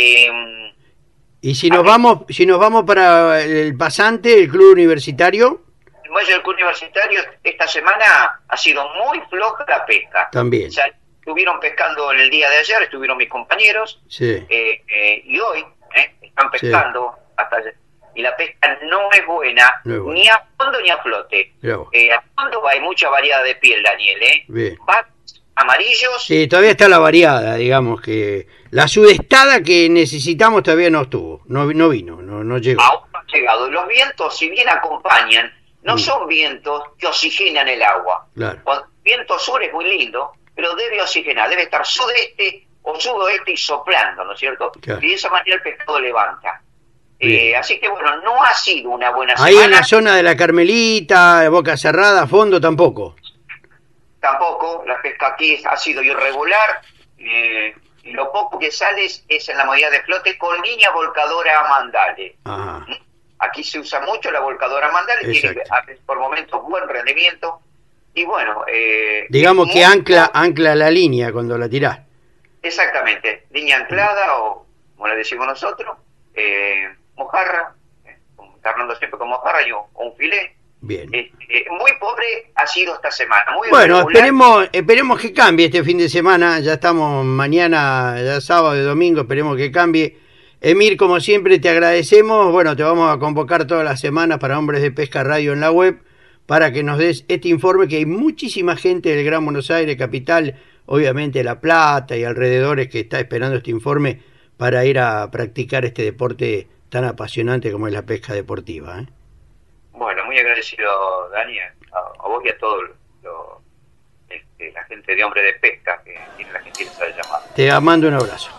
Y si nos vamos para el pasante, el club universitario. El muelle del club universitario esta semana ha sido muy floja la pesca. También. O sea, estuvieron pescando en el día de ayer, estuvieron mis compañeros, Sí. Y hoy están pescando hasta ayer. Y la pesca no es buena, ni a fondo ni a flote. A fondo hay mucha variedad de piel, Daniel, Bien. Amarillos. Sí, todavía está la variada, digamos que la sudestada que necesitamos todavía no estuvo, no vino, no llegó. Aún no ha llegado. Los vientos, si bien acompañan, no son vientos que oxigenan el agua. Claro. Cuando el viento sur es muy lindo, pero debe oxigenar, debe estar sudeste o sudoeste y soplando, ¿no es cierto? Claro. Y de esa manera el pescado levanta. Así que bueno, no ha sido una buena semana. Ahí en la zona de la Carmelita, Boca Cerrada, fondo tampoco. Tampoco, la pesca aquí ha sido irregular, y lo poco que sale es en la modalidad de flote con línea volcadora Mandale. Ajá. Aquí se usa mucho la volcadora Mandale, tiene por momentos buen rendimiento, y bueno... digamos que ancla la línea cuando la tirás. Exactamente, línea anclada, o como le decimos nosotros, mojarra, hablando siempre con mojarra y un filé. Bien. Muy pobre ha sido esta semana. Muy Bueno, regular. esperemos que cambie este fin de semana. Ya estamos mañana, ya sábado y domingo, esperemos que cambie. Emir, como siempre, te agradecemos. Bueno, te vamos a convocar toda la semana para Hombres de Pesca Radio en la web para que nos des este informe, que hay muchísima gente del Gran Buenos Aires, capital, obviamente La Plata y alrededores, que está esperando este informe para ir a practicar este deporte tan apasionante como es la pesca deportiva, Bueno, muy agradecido, Dani, a vos y a todo la gente de Hombre de Pesca que tiene la gentileza de llamar. Te mando un abrazo.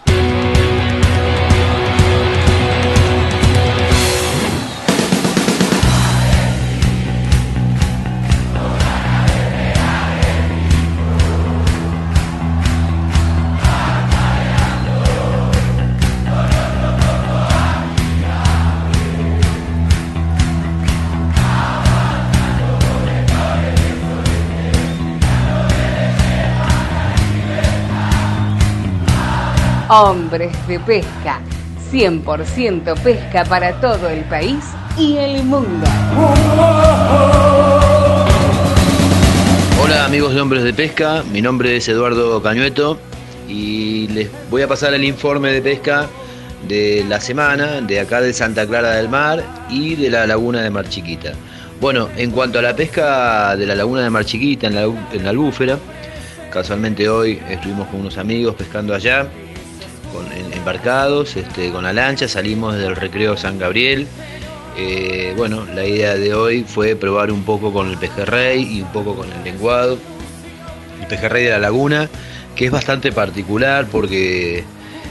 Hombres de Pesca, 100% pesca para todo el país y el mundo. Hola amigos de Hombres de Pesca, mi nombre es Eduardo Cañueto y les voy a pasar el informe de pesca de la semana de acá de Santa Clara del Mar y de la laguna de Mar Chiquita. Bueno, en cuanto a la pesca de la laguna de Mar Chiquita en la Albúfera, casualmente hoy estuvimos con unos amigos pescando allá, embarcados, con la lancha, salimos del recreo San Gabriel. Bueno, la idea de hoy fue probar un poco con el pejerrey y un poco con el lenguado. El pejerrey de la laguna, que es bastante particular porque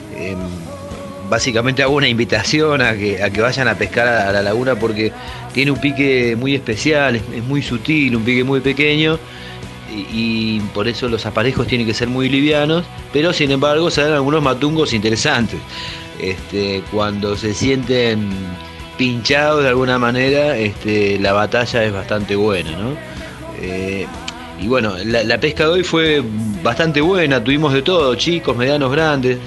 básicamente hago una invitación a que vayan a pescar a la laguna porque tiene un pique muy especial, es muy sutil, un pique muy pequeño. Y por eso los aparejos tienen que ser muy livianos, pero sin embargo se dan algunos matungos interesantes. Cuando se sienten pinchados de alguna manera, la batalla es bastante buena, ¿no? Y bueno, la pesca de hoy fue bastante buena, tuvimos de todo, chicos, medianos, grandes.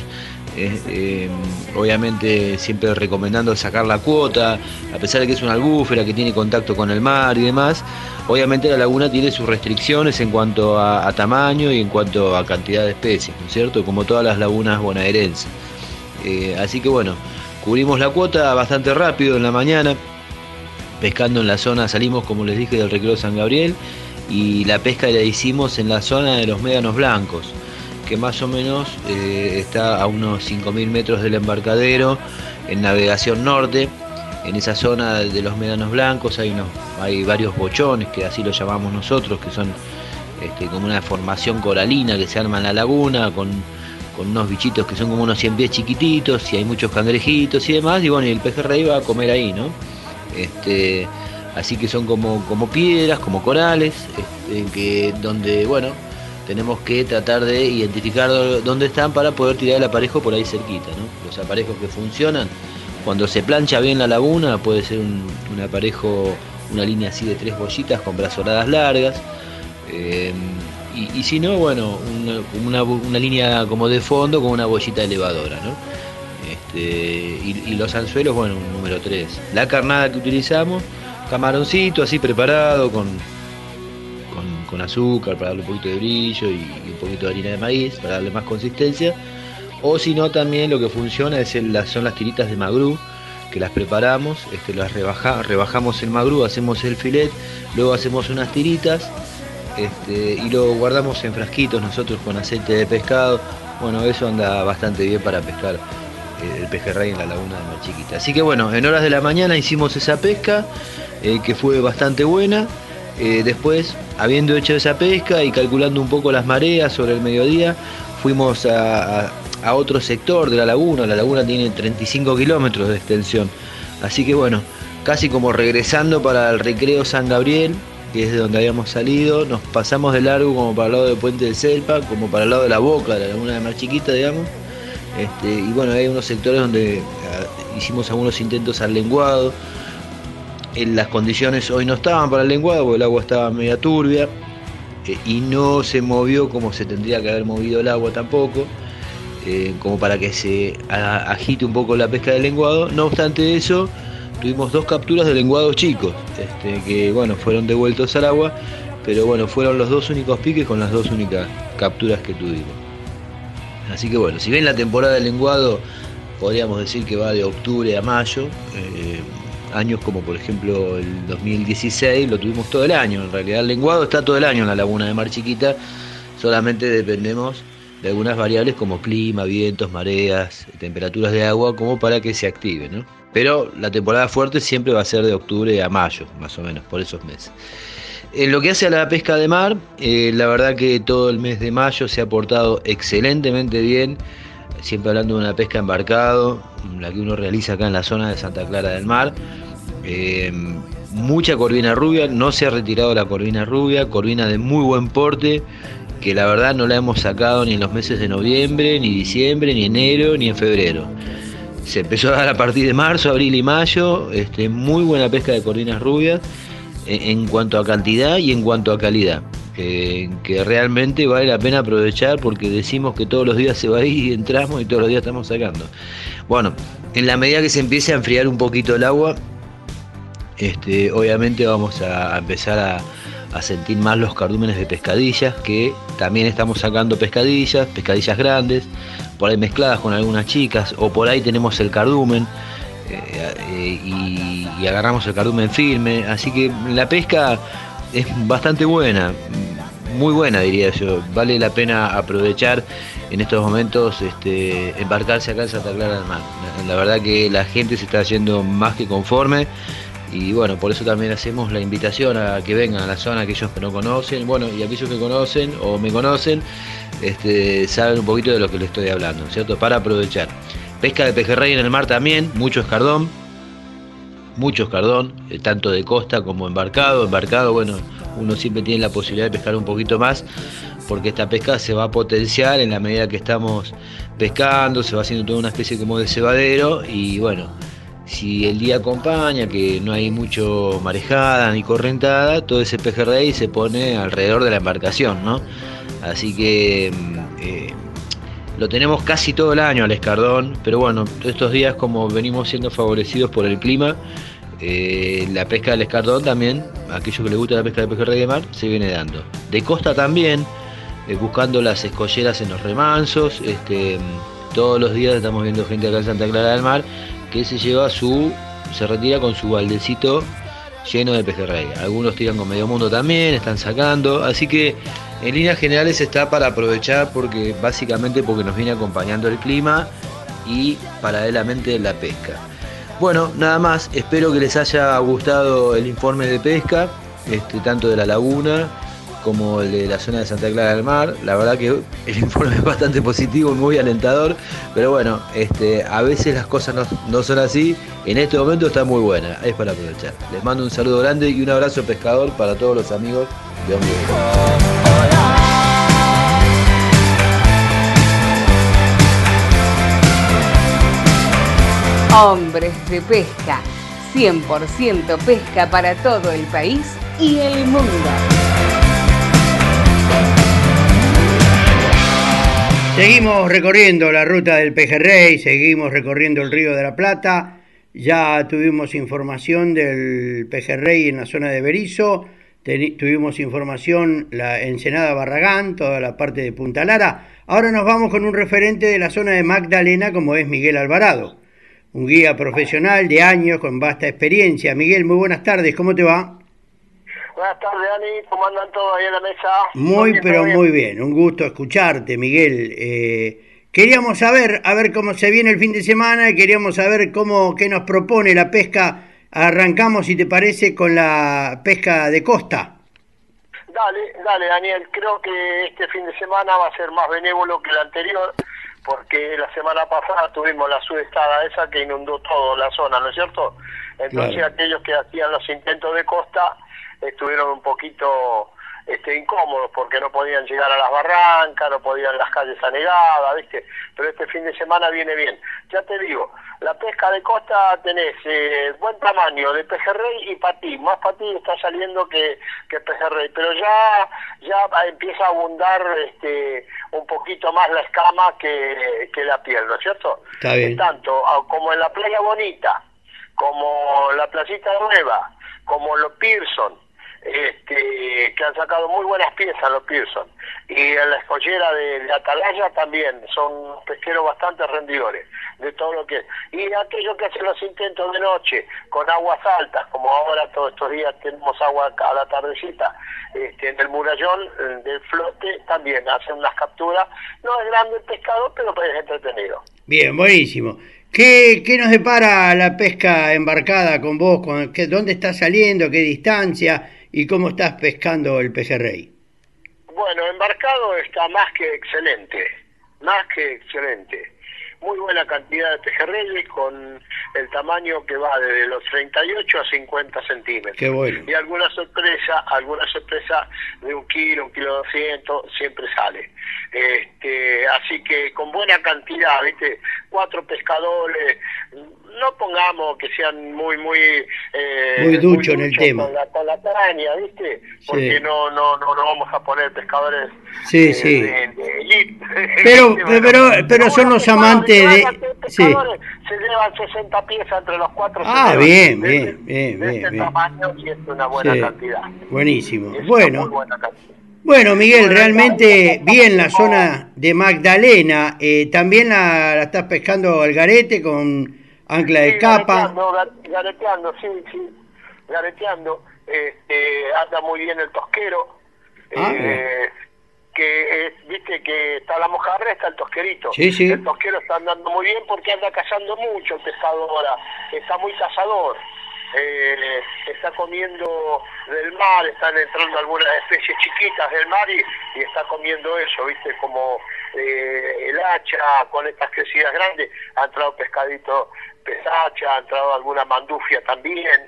Obviamente siempre recomendando sacar la cuota, a pesar de que es una albúfera que tiene contacto con el mar y demás. Obviamente la laguna tiene sus restricciones en cuanto a tamaño y en cuanto a cantidad de especies, ¿no es cierto? Como todas las lagunas bonaerenses. Así que bueno, cubrimos la cuota bastante rápido en la mañana, pescando en la zona, salimos como les dije del recreo San Gabriel, y la pesca la hicimos en la zona de los médanos blancos, que más o menos está a unos 5.000 metros del embarcadero, en navegación norte. En esa zona de los médanos blancos hay varios bochones, que así lo llamamos nosotros, que son como una formación coralina que se arma en la laguna, con unos bichitos que son como unos 100 pies chiquititos, y hay muchos cangrejitos y demás, y bueno, y el pejerrey va a comer ahí, ¿no? Así que son como piedras, como corales, donde, bueno, tenemos que tratar de identificar dónde están para poder tirar el aparejo por ahí cerquita, ¿no? Los aparejos que funcionan, cuando se plancha bien la laguna, puede ser un aparejo, una línea así de 3 boyitas con brazoradas largas, y si no, bueno, una línea como de fondo con una boyita elevadora, ¿no? Y los anzuelos, bueno, un número 3. La carnada que utilizamos, camaroncito así preparado con azúcar para darle un poquito de brillo y un poquito de harina de maíz para darle más consistencia. O si no, también lo que funciona son las tiritas de magrú, que las preparamos, las rebajamos el magrú, hacemos el filet, luego hacemos unas tiritas, y lo guardamos en frasquitos nosotros con aceite de pescado. Bueno, eso anda bastante bien para pescar el pejerrey en la laguna de Mar Chiquita. Así que bueno, en horas de la mañana hicimos esa pesca, que fue bastante buena. Después, habiendo hecho esa pesca y calculando un poco las mareas sobre el mediodía, fuimos a otro sector de la laguna. La laguna tiene 35 kilómetros de extensión, así que bueno, casi como regresando para el recreo San Gabriel, que es de donde habíamos salido, nos pasamos de largo como para el lado del Puente del Selpa, como para el lado de la boca de la laguna de Mar Chiquita, digamos. Y bueno, hay unos sectores donde hicimos algunos intentos al lenguado. Las condiciones hoy no estaban para el lenguado porque el agua estaba media turbia, y no se movió como se tendría que haber movido el agua tampoco, como para que se agite un poco la pesca del lenguado. No obstante eso, tuvimos 2 capturas de lenguados chicos, que bueno, fueron devueltos al agua, pero bueno, fueron los 2 únicos piques con las 2 únicas capturas que tuvimos. Así que bueno, si bien la temporada del lenguado podríamos decir que va de octubre a mayo, años como por ejemplo el 2016 lo tuvimos todo el año. En realidad el lenguado está todo el año en la laguna de Mar Chiquita, solamente dependemos de algunas variables como clima, vientos, mareas, temperaturas de agua, como para que se active, ¿no? Pero la temporada fuerte siempre va a ser de octubre a mayo, más o menos, por esos meses. En lo que hace a la pesca de mar, la verdad que todo el mes de mayo se ha portado excelentemente bien, siempre hablando de una pesca embarcado, la que uno realiza acá en la zona de Santa Clara del Mar. Mucha corvina rubia, no se ha retirado la corvina rubia, corvina de muy buen porte, que la verdad no la hemos sacado ni en los meses de noviembre, ni diciembre, ni enero, ni en febrero. Se empezó a dar a partir de marzo, abril y mayo, muy buena pesca de corvinas rubias, en cuanto a cantidad y en cuanto a calidad, que realmente vale la pena aprovechar, porque decimos que todos los días se va a ir y entramos y todos los días estamos sacando. Bueno, en la medida que se empiece a enfriar un poquito el agua, obviamente vamos a empezar a sentir más los cardúmenes de pescadillas, que también estamos sacando pescadillas grandes, por ahí mezcladas con algunas chicas, o por ahí tenemos el cardumen, y agarramos el cardumen firme. Así que la pesca es bastante buena, muy buena diría yo. Vale la pena aprovechar en estos momentos, embarcarse acá en Santa Clara del Mar. La verdad que la gente se está yendo más que conforme, y bueno, por eso también hacemos la invitación a que vengan a la zona aquellos que no conocen, bueno, y aquellos que conocen o me conocen, saben un poquito de lo que les estoy hablando, ¿cierto? Para aprovechar. Pesca de pejerrey en el mar también, mucho escardón, tanto de costa como embarcado. Bueno, uno siempre tiene la posibilidad de pescar un poquito más, porque esta pesca se va a potenciar en la medida que estamos pescando, se va haciendo toda una especie como de cebadero, y bueno, si el día acompaña, que no hay mucho marejada ni correntada, todo ese pejerrey se pone alrededor de la embarcación, ¿no? Así que lo tenemos casi todo el año al escardón, pero bueno, estos días, como venimos siendo favorecidos por el clima, la pesca del escardón también, a aquellos que les gusta la pesca de pejerrey de mar, se viene dando. De costa también, buscando las escolleras en los remansos, todos los días estamos viendo gente acá en Santa Clara del Mar que se retira con su baldecito lleno de pejerrey. Algunos tiran con medio mundo también, están sacando, así que en líneas generales está para aprovechar, porque básicamente porque nos viene acompañando el clima y paralelamente la pesca. Bueno, nada más, espero que les haya gustado el informe de pesca, tanto de la laguna como el de la zona de Santa Clara del Mar. La verdad que el informe es bastante positivo, muy alentador, pero bueno, a veces las cosas no son así. En este momento está muy buena, es para aprovechar. Les mando un saludo grande y un abrazo pescador para todos los amigos de Omnibus. Hombres de Pesca, 100% pesca para todo el país y el mundo. Seguimos recorriendo la ruta del pejerrey, seguimos recorriendo el Río de la Plata. Ya tuvimos información del pejerrey en la zona de Berisso, tuvimos información la Ensenada Barragán, toda la parte de Punta Lara. Ahora nos vamos con un referente de la zona de Magdalena, como es Miguel Alvarado, un guía profesional de años con vasta experiencia. Miguel, muy buenas tardes, ¿cómo te va? Buenas tardes, Dani, ¿cómo andan todos ahí en la mesa? Muy, pero muy bien, un gusto escucharte, Miguel. Queríamos saber, a ver cómo se viene el fin de semana y queríamos saber qué nos propone la pesca. Arrancamos, si te parece, con la pesca de costa. Dale, Daniel, creo que este fin de semana va a ser más benévolo que el anterior, porque la semana pasada tuvimos la sudestada esa que inundó toda la zona, ¿no es cierto? Entonces claro, aquellos que hacían los intentos de costa estuvieron un poquito incómodos porque no podían llegar a las barrancas, no podían las calles anegadas, ¿viste? Pero este fin de semana viene bien. Ya te digo, la pesca de costa tenés buen tamaño de pejerrey y patí. Más patí está saliendo que pejerrey, pero ya empieza a abundar un poquito más la escama que la piel, ¿no es cierto? Está bien. Tanto como en la Playa Bonita, como la Playita Nueva, como los Pearson, que han sacado muy buenas piezas los Pearson, y en la escollera de Atalaya también son pesqueros bastante rendidores de todo lo que es. Y aquellos que hacen los intentos de noche con aguas altas, como ahora todos estos días tenemos agua a la tardecita, en el murallón del flote también hacen unas capturas. No es grande el pescado, pero es entretenido. Bien, buenísimo. ¿Qué nos depara la pesca embarcada con vos? ¿Dónde estás saliendo? ¿Qué distancia? ¿Y cómo estás pescando el pejerrey? Bueno, embarcado está más que excelente. Muy buena cantidad de pejerreyes con el tamaño que va desde los 38 a 50 centímetros. Qué bueno. Y alguna sorpresa de 1 kilo, 1,2 kilos siempre sale. Así que con buena cantidad, ¿viste? 4 pescadores, no pongamos que sean muy ducho en el tema. Con la caña, ¿viste? Porque sí, no vamos a poner pescadores sí. de elite. Pero son los amantes de... Sí. Se llevan 60 piezas entre los 4. Bien. Tamaño, y es una buena cantidad. Buenísimo. Bueno, Miguel, realmente bien la zona de Magdalena. También la estás pescando al garete con ancla de capa. Gareteando. Anda muy bien el tosquero. Viste que está la mojarra, está el tosquerito. Sí. El tosquero está andando muy bien porque anda cazando mucho el pescado ahora. Está muy cazador. Está comiendo del mar, están entrando algunas especies chiquitas del mar y está comiendo eso, viste, como el hacha con estas crecidas grandes. Ha entrado pescadito pesacha, ha entrado alguna mandufia también,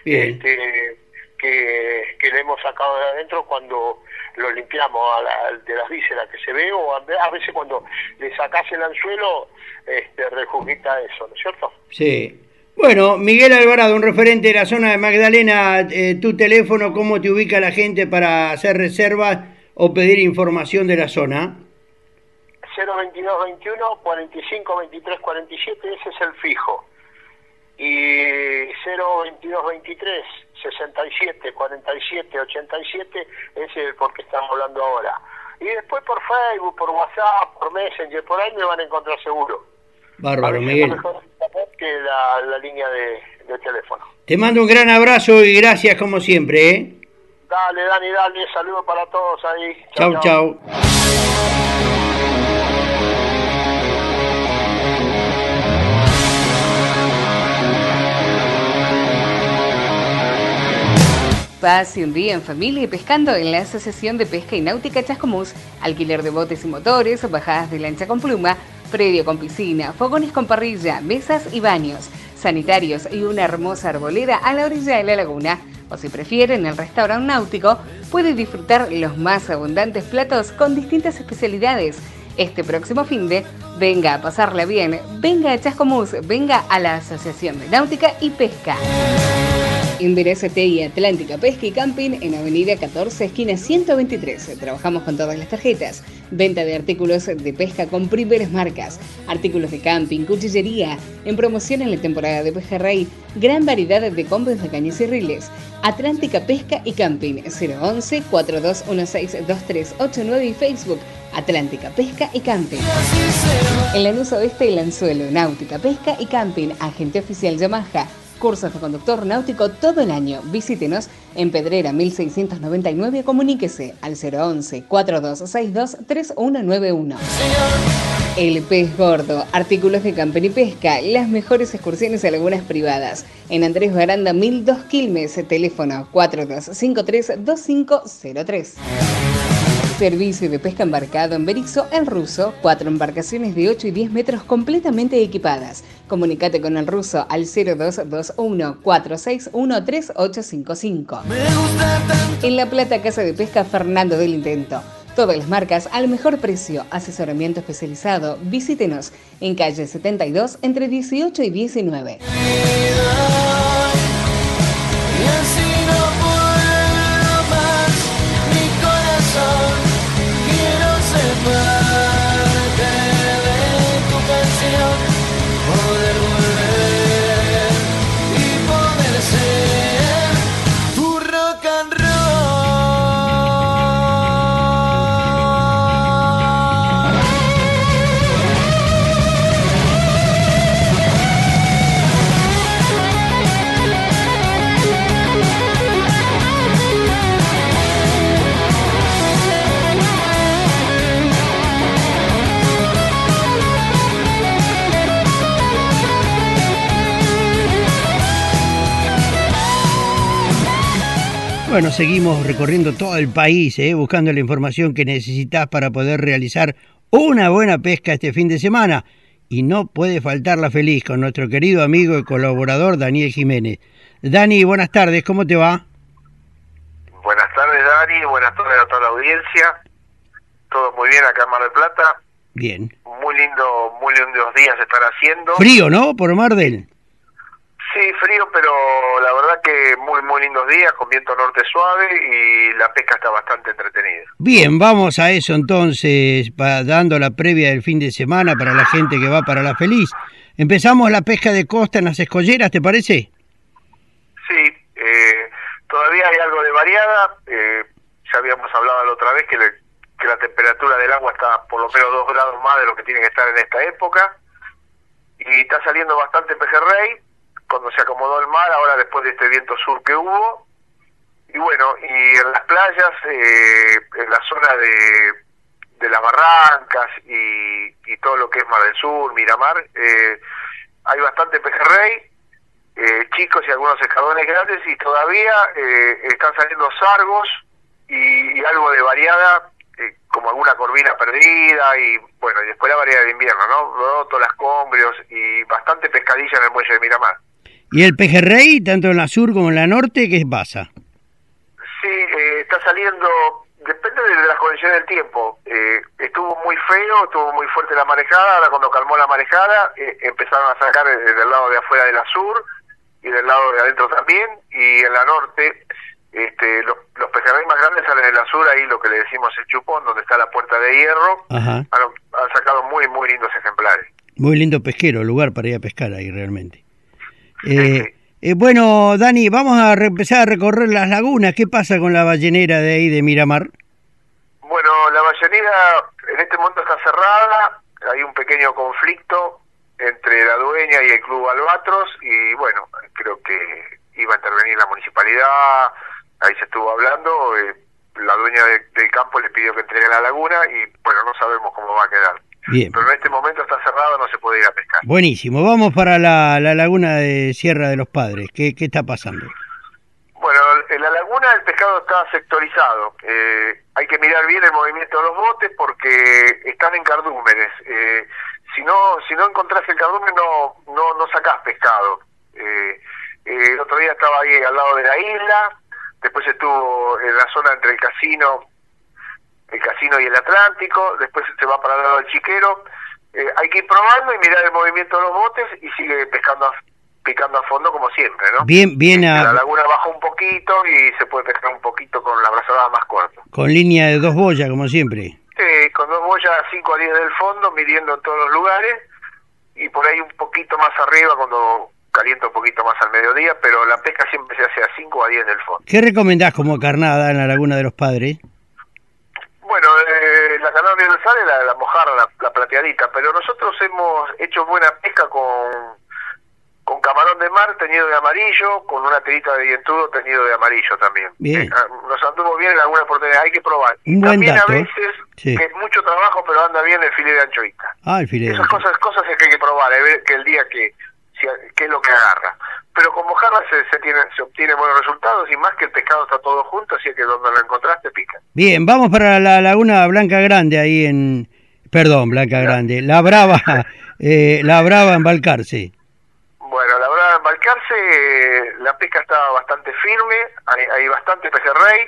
que le hemos sacado de adentro cuando lo limpiamos de las vísceras que se ve, o a veces cuando le sacás el anzuelo rejugita eso, ¿no es cierto? Sí. Bueno, Miguel Alvarado, un referente de la zona de Magdalena, tu teléfono, ¿cómo te ubica la gente para hacer reservas o pedir información de la zona? 02221 45 23 47, ese es el fijo. Y 02223 67 47 87, ese es el por que estamos hablando ahora. Y después por Facebook, por WhatsApp, por Messenger, por ahí me van a encontrar seguro. Bárbaro, Miguel. Mejor que la línea de teléfono. Te mando un gran abrazo y gracias como siempre, Dale, Dani, saludos para todos ahí. Chau. Pase un día en familia y pescando en la Asociación de Pesca y Náutica Chascomús. Alquiler de botes y motores, bajadas de lancha con pluma, predio con piscina, fogones con parrilla, mesas y baños, sanitarios y una hermosa arboleda a la orilla de la laguna. O si prefieren el restaurante náutico, puede disfrutar los más abundantes platos con distintas especialidades Este próximo finde, venga a pasarla bien, venga a Chascomús, venga a la Asociación de Náutica y Pesca. Enderezate y Atlántica Pesca y Camping en Avenida 14, esquina 123. Trabajamos con todas las tarjetas. Venta de artículos de pesca con primeras marcas. Artículos de camping, cuchillería. En promoción en la temporada de pejerrey. Gran variedad de combos de cañas y riles. Atlántica Pesca y Camping. 011-4216-2389 y Facebook. Atlántica Pesca y Camping. En Lanús Oeste y Lanzuelo. Náutica Pesca y Camping. Agente oficial Yamaha. Cursos de conductor náutico todo el año. Visítenos en Pedrera 1699. Comuníquese al 011-4262-3191. El Pez Gordo. Artículos de camping y pesca. Las mejores excursiones a lagunas privadas. En Andrés Baranda 1002 Quilmes. Teléfono 4253-2503. Servicio de pesca embarcado en Berizo, El Ruso. 4 embarcaciones de 8 y 10 metros completamente equipadas. Comunicate con El Ruso al 0221-461-3855. En La Plata, Casa de Pesca Fernando del Intento. Todas las marcas al mejor precio. Asesoramiento especializado. Visítenos en calle 72 entre 18 y 19. Bueno, seguimos recorriendo todo el país, buscando la información que necesitas para poder realizar una buena pesca este fin de semana. Y no puede faltar la feliz con nuestro querido amigo y colaborador Daniel Jiménez. Dani, buenas tardes, ¿cómo te va? Buenas tardes, Dani, buenas tardes a toda la audiencia. Todo muy bien acá en Mar del Plata. Bien. Muy lindos días estar haciendo. Frío, ¿no? Por Mar del... Sí, frío, pero la verdad que muy lindos días, con viento norte suave y la pesca está bastante entretenida. Bien, vamos a eso entonces, dando la previa del fin de semana para la gente que va para la feliz. Empezamos la pesca de costa en las escolleras, ¿te parece? Sí, todavía hay algo de variada. Ya habíamos hablado la otra vez que la temperatura del agua está por lo menos 2 grados más de lo que tiene que estar en esta época. Y está saliendo bastante pejerrey cuando se acomodó el mar, ahora después de este viento sur que hubo. Y bueno, y en las playas, en la zona de las Barrancas y todo lo que es Mar del Sur, Miramar, hay bastante pejerrey, chicos y algunos escadones grandes, y todavía están saliendo sargos y algo de variada, como alguna corvina perdida, y bueno, y después la variedad de invierno, ¿no? Roto, las combrios y bastante pescadilla en el muelle de Miramar. ¿Y el pejerrey, tanto en la sur como en la norte, qué pasa? Sí, está saliendo, depende de las condiciones del tiempo. Estuvo muy feo, estuvo muy fuerte la marejada, ahora cuando calmó la marejada empezaron a sacar del lado de afuera de la sur y del lado de adentro también, y en la norte los pejerrey más grandes salen de la sur, ahí lo que le decimos el chupón, donde está la puerta de hierro. Han sacado muy lindos ejemplares. Muy lindo pesquero, lugar para ir a pescar ahí realmente. Bueno, Dani, vamos a empezar a recorrer las lagunas. ¿Qué pasa con la ballenera de ahí de Miramar? Bueno, la ballenera en este momento está cerrada, hay un pequeño conflicto entre la dueña y el Club Albatros, y bueno, creo que iba a intervenir la municipalidad, ahí se estuvo hablando, la dueña del campo le pidió que entregue la laguna y bueno, no sabemos cómo va a quedar. Bien. Pero en este momento está cerrado, no se puede ir a pescar. Buenísimo, vamos para la laguna de Sierra de los Padres. ¿Qué está pasando? Bueno, en la laguna el pescado está sectorizado. Hay que mirar bien el movimiento de los botes porque están en cardúmenes. Si no encontrás el cardumen no sacás pescado. El otro día estaba ahí al lado de la isla, después estuvo en la zona entre el casino el Casino y el Atlántico, después se va para el lado del Chiquero. Hay que ir probando y mirar el movimiento de los botes y sigue picando a fondo como siempre, ¿no? Bien La laguna baja un poquito y se puede pescar un poquito con la brazada más corta. Con línea de 2 boyas, como siempre. Sí, con 2 boyas a 5 a 10 del fondo, midiendo en todos los lugares, y por ahí un poquito más arriba cuando calienta un poquito más al mediodía, pero la pesca siempre se hace a 5 a 10 del fondo. ¿Qué recomendás como carnada en la Laguna de los Padres? Bueno, la carnada universal es la mojarra, la plateadita, pero nosotros hemos hecho buena pesca con camarón de mar teñido de amarillo, con una tirita de dientudo teñido de amarillo también. Bien. Nos anduvo bien en alguna oportunidad, hay que probar. Un buen también dato, a veces, sí. que es mucho trabajo, pero anda bien el filete de anchoita. El filete. Esas cosas es que hay que probar, ver que el día qué es lo que agarra. Pero con mojarra se obtienen buenos resultados, y más que el pescado está todo junto, así que donde lo encontraste pica. Bien, vamos para la Laguna Blanca Grande, ahí en... Perdón, Blanca Grande. La Brava en Balcarce. Bueno, la verdad, embarcarse, la pesca está bastante firme, hay bastante pejerrey,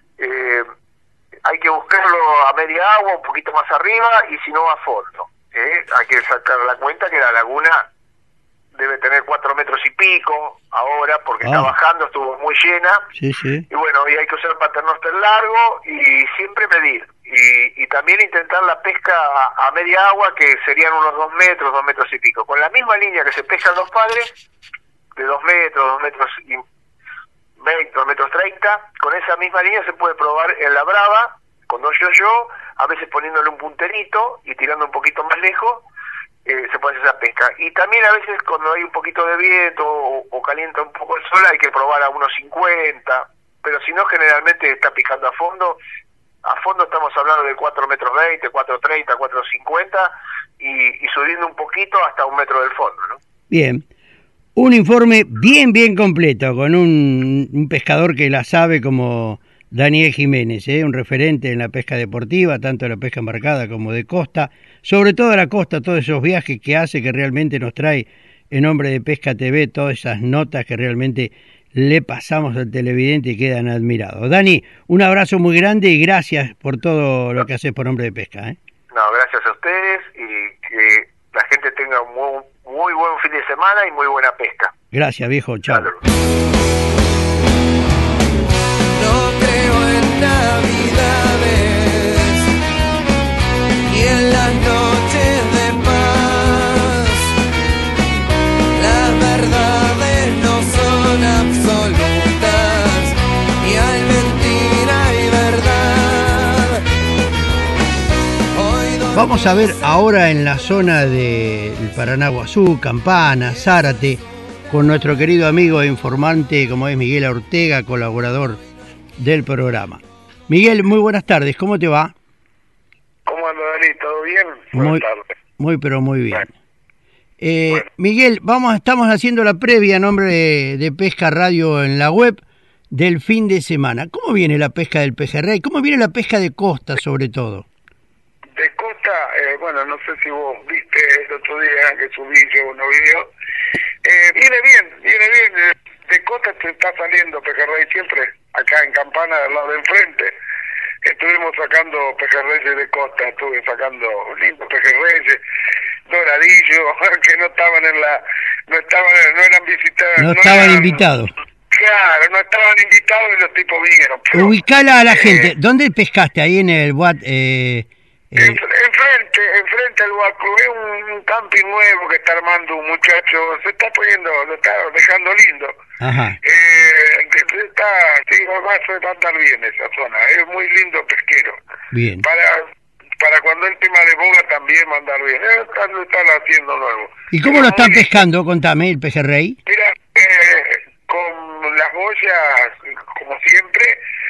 hay que buscarlo a media agua, un poquito más arriba, y si no a fondo. Hay que sacar la cuenta que la laguna debe tener 4 metros y pico ahora, porque está bajando, estuvo muy llena. Sí, sí. Y bueno, y hay que usar paternoster largo y siempre medir. Y también intentar la pesca a media agua, que serían unos 2 metros y pico. Con la misma línea que se pescan los padres, de 2 metros, 2 metros y 20, 2 metros 30, con esa misma línea se puede probar en la brava, con 2 yo, a veces poniéndole un punterito y tirando un poquito más lejos, se puede hacer esa pesca. Y también a veces cuando hay un poquito de viento o calienta un poco el sol, hay que probar a unos 50, pero si no, generalmente está picando a fondo. A fondo estamos hablando de 4 metros 20, 4.30, 4.50 y subiendo un poquito hasta 1 metro del fondo, ¿no? Bien. Un informe bien completo con un pescador que la sabe como Daniel Jiménez, un referente en la pesca deportiva, tanto de la pesca embarcada como de costa, sobre todo de la costa, todos esos viajes que hace, que realmente nos trae en nombre de Pesca TV todas esas notas que realmente le pasamos al televidente y quedan admirados. Dani, un abrazo muy grande y gracias por todo lo que haces por Hombre de Pesca. No, gracias a ustedes y que la gente tenga un muy buen fin de semana y muy buena pesca. Gracias, viejo. Chao. No creo en Navidades y en las noches de paz. Las verdades no son absolutas y hay mentira y verdad. Vamos a ver ahora en la zona del Paranaguazú, Campana, Zárate, con nuestro querido amigo e informante como es Miguel Ortega, colaborador del programa. Miguel, muy buenas tardes, ¿cómo te va? ¿Cómo anda, Dani? ¿Todo bien? Buenas tardes. Muy bien. Bueno. Miguel, estamos haciendo la previa a nombre de Pesca Radio en la web del fin de semana. ¿Cómo viene la pesca del pejerrey? ¿Cómo viene la pesca de costa, sobre todo? De costa, bueno, no sé si vos viste el otro día que subí yo unos videos. Viene bien. De costa te está saliendo pejerrey siempre, acá en Campana, al lado de enfrente. Estuvimos sacando pejerreyes de costa, estuve sacando lindos pejerreyes, doradillos, que no eran visitados. No estaban invitados. Claro, no estaban invitados y los tipos vinieron. Ubicala a la gente. ¿Dónde pescaste? Ahí en el Boat... Enfrente al Boat Club, es un camping nuevo que está armando un muchacho, lo está dejando lindo. Ajá. Va a andar bien esa zona, es muy lindo pesquero. Bien. Para cuando el tema de boga también va a andar bien, lo están haciendo nuevo. ¿Y cómo lo están pescando? Contame, el pejerrey. Mira, con las boyas, como siempre,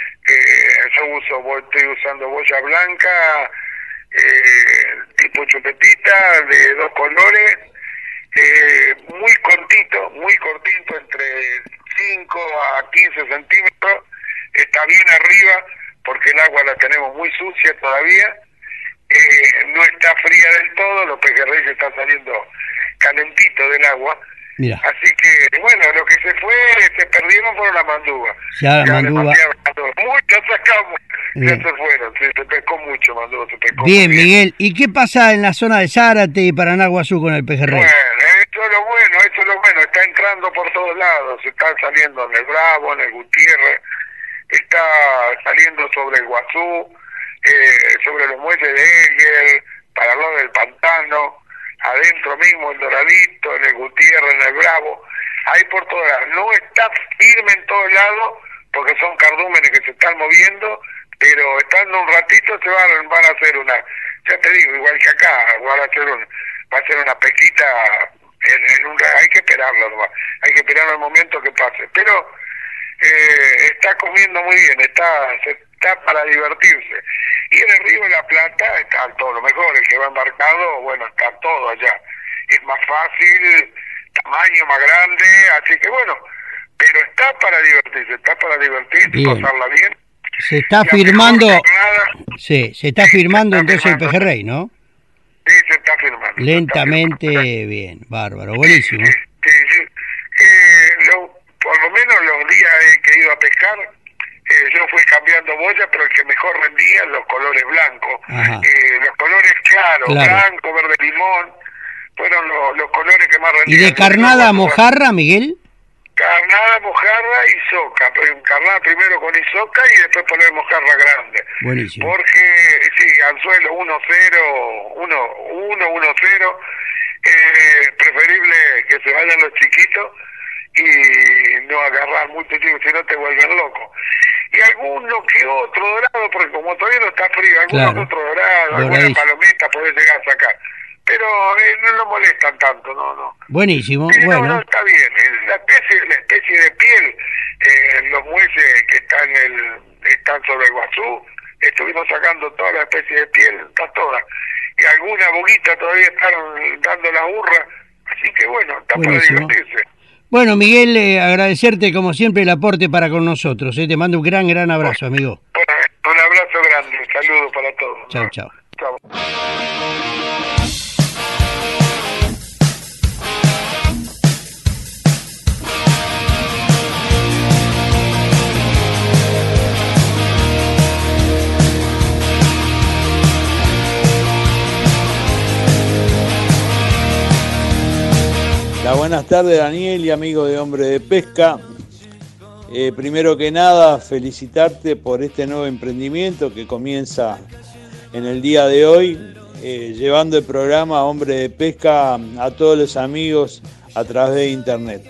estoy usando boya blanca, tipo chupetita, de 2 colores, muy cortito, entre 5 a 15 centímetros, está bien arriba, porque el agua la tenemos muy sucia todavía, no está fría del todo, los pejerreyes están saliendo calentitos del agua. Mira. Así que, bueno, lo que se perdieron fueron las mandúas. Ya la mandúa. Muchas sacamos, Ya se fueron, sí, se pescó mucho, Mandó, se pescó Bien, muy bien. Miguel. ¿Y qué pasa en la zona de Zárate y Paranaguazú con el pejerrey? Bueno, eso es lo bueno, está entrando por todos lados, está saliendo en el Bravo, en el Gutiérrez, está saliendo sobre el Guazú, sobre los muelles de Egel, para el lado del Pantano, adentro mismo en Doradito, en el Gutiérrez, en el Bravo, ahí por todos lados. No está firme en todos lados, porque son cardúmenes que se están moviendo, pero estando un ratito se van a hacer una, ya te digo, igual que acá, va a ser una pesquita, hay que esperarlo nomás, hay que esperar el momento que pase, pero está comiendo muy bien, está para divertirse. Y en el Río de la Plata está todo lo mejor, el que va embarcado, bueno, está todo allá, es más fácil, tamaño más grande, así que bueno, pero está para divertirse, Bien. pasarla bien. Se está La firmando, mejor jornada, sí, se está firmando entonces el pejerrey, ¿no? sí, se está firmando. Lentamente, bien, bárbaro, buenísimo. Sí. Por lo menos los días que he ido a pescar, yo fui cambiando boya, pero el que mejor rendía los colores blancos. Ajá. Los colores claros, Claro. blanco, verde limón, fueron los colores que más ¿Y rendían. de carnada a mojarra, Miguel? Carnada, mojarra y soca. Carnada primero con isoca y después poner mojarra grande. Buenísimo. Porque, sí, anzuelo 1-0, 1-1-0, preferible que se vayan los chiquitos y no agarrar mucho chico, si no te vuelven loco. Y alguno que otro dorado, porque como todavía no está frío, alguno que otro dorado, alguna Doradísimo. palomita podés llegar a sacar. Pero no lo molestan tanto, no. Buenísimo, Sí, bueno. no, está bien. La especie de piel, los muelles que están sobre el Guazú, estuvimos sacando toda la especie de piel, está toda. Y alguna boguita todavía están dando la burra, así que bueno, está Buenísimo. para divertirse. Bueno, Miguel, agradecerte como siempre el aporte para con nosotros. Te mando un gran abrazo, amigo. Un abrazo grande, un saludo para todos. Chao, chao. Chao. Buenas tardes, Daniel y amigo de Hombre de Pesca. Primero que nada, felicitarte por este nuevo emprendimiento que comienza en el día de hoy, llevando el programa Hombre de Pesca a todos los amigos a través de internet.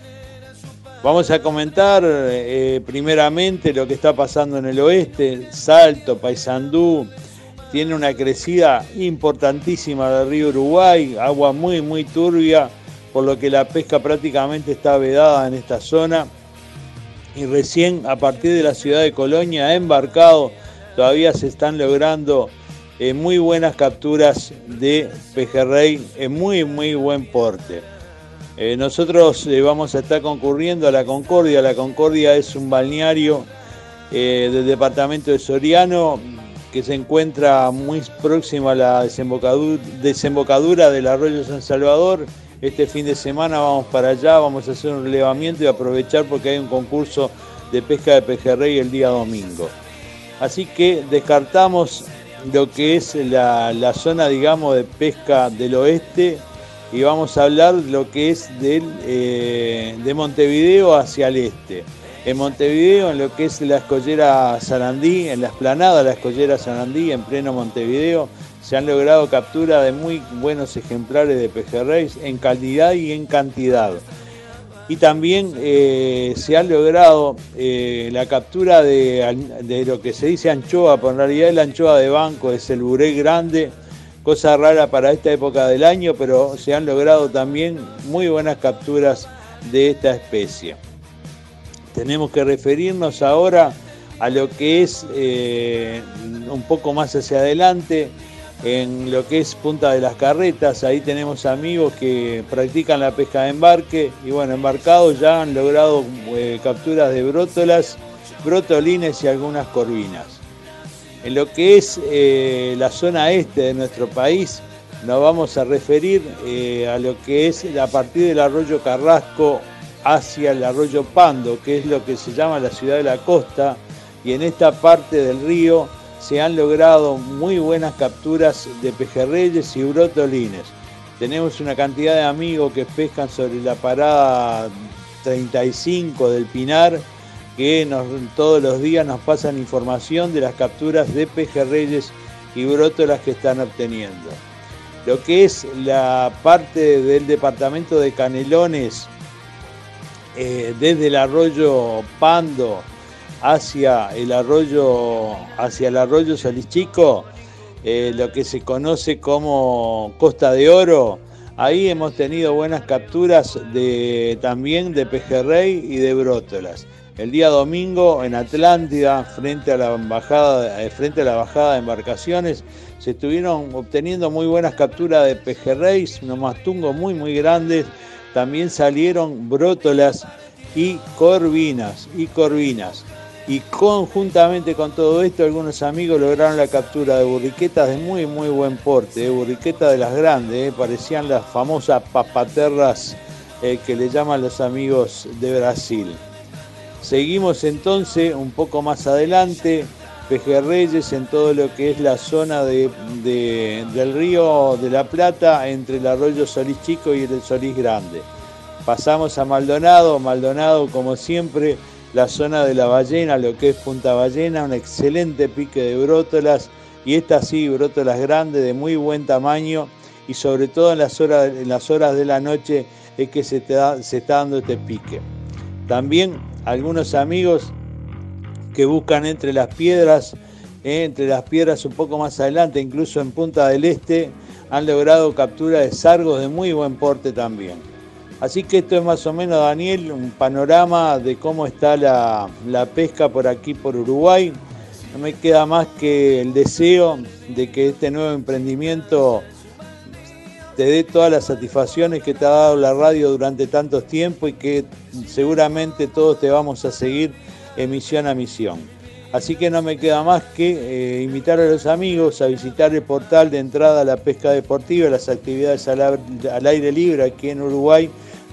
Vamos a comentar primeramente lo que está pasando en el oeste. Salto, Paysandú, tiene una crecida importantísima del río Uruguay, agua muy turbia, por lo que la pesca prácticamente está vedada en esta zona. Y recién a partir de la ciudad de Colonia, embarcado, todavía se están logrando muy buenas capturas de pejerrey en muy buen porte. Nosotros vamos a estar concurriendo a La Concordia. La Concordia es un balneario del departamento de Soriano que se encuentra muy próximo a la desembocadura del arroyo San Salvador. Este fin de semana vamos para allá, vamos a hacer un relevamiento y aprovechar porque hay un concurso de pesca de pejerrey el día domingo. Así que descartamos lo que es la zona, digamos, de pesca del oeste y vamos a hablar de lo que es de Montevideo hacia el este. En Montevideo, en lo que es la escollera Sarandí, en la explanada de la escollera Sarandí, en pleno Montevideo, se han logrado captura de muy buenos ejemplares de pejerreyes en calidad y en cantidad. Y también se ha logrado la captura de lo que se dice anchoa, pero en realidad la anchoa de banco es el buré grande, cosa rara para esta época del año, pero se han logrado también muy buenas capturas de esta especie. Tenemos que referirnos ahora a lo que es un poco más hacia adelante, en lo que es Punta de las Carretas. Ahí tenemos amigos que practican la pesca de embarque y bueno, embarcados ya han logrado capturas de brótolas, brotolines y algunas corvinas. En lo que es la zona este de nuestro país, nos vamos a referir a lo que es a partir del arroyo Carrasco hacia el arroyo Pando, que es lo que se llama la ciudad de la costa, y en esta parte del río se han logrado muy buenas capturas de pejerreyes y brotolines. Tenemos una cantidad de amigos que pescan sobre la parada 35 del Pinar, que todos los días nos pasan información de las capturas de pejerreyes y brótolas que están obteniendo. Lo que es la parte del departamento de Canelones, desde el arroyo Pando hacia el arroyo Solís Chico, lo que se conoce como Costa de Oro, ahí hemos tenido buenas capturas también de pejerrey y de brótolas. El día domingo en Atlántida, frente a la bajada de embarcaciones, se estuvieron obteniendo muy buenas capturas de pejerreyes, unos mastungos muy grandes. También salieron brótolas y corvinas. Y conjuntamente con todo esto, algunos amigos lograron la captura de burriquetas de muy buen porte, burriquetas de las grandes, parecían las famosas papaterras que le llaman los amigos de Brasil. Seguimos entonces un poco más adelante, pejerreyes en todo lo que es la zona del río de la Plata, entre el arroyo Solís Chico y el Solís Grande. Pasamos a Maldonado como siempre, la zona de la Ballena, lo que es Punta Ballena, un excelente pique de brótolas, y estas sí, brótolas grandes de muy buen tamaño, y sobre todo en las horas de la noche es que se está dando este pique. También algunos amigos que buscan entre las piedras un poco más adelante, incluso en Punta del Este, han logrado captura de sargos de muy buen porte también. Así que esto es más o menos, Daniel, un panorama de cómo está la pesca por aquí, por Uruguay. No me queda más que el deseo de que este nuevo emprendimiento te dé todas las satisfacciones que te ha dado la radio durante tantos tiempos, y que seguramente todos te vamos a seguir emisión a misión. Así que no me queda más que invitar a los amigos a visitar el portal de entrada a la pesca deportiva, las actividades al aire libre aquí en Uruguay,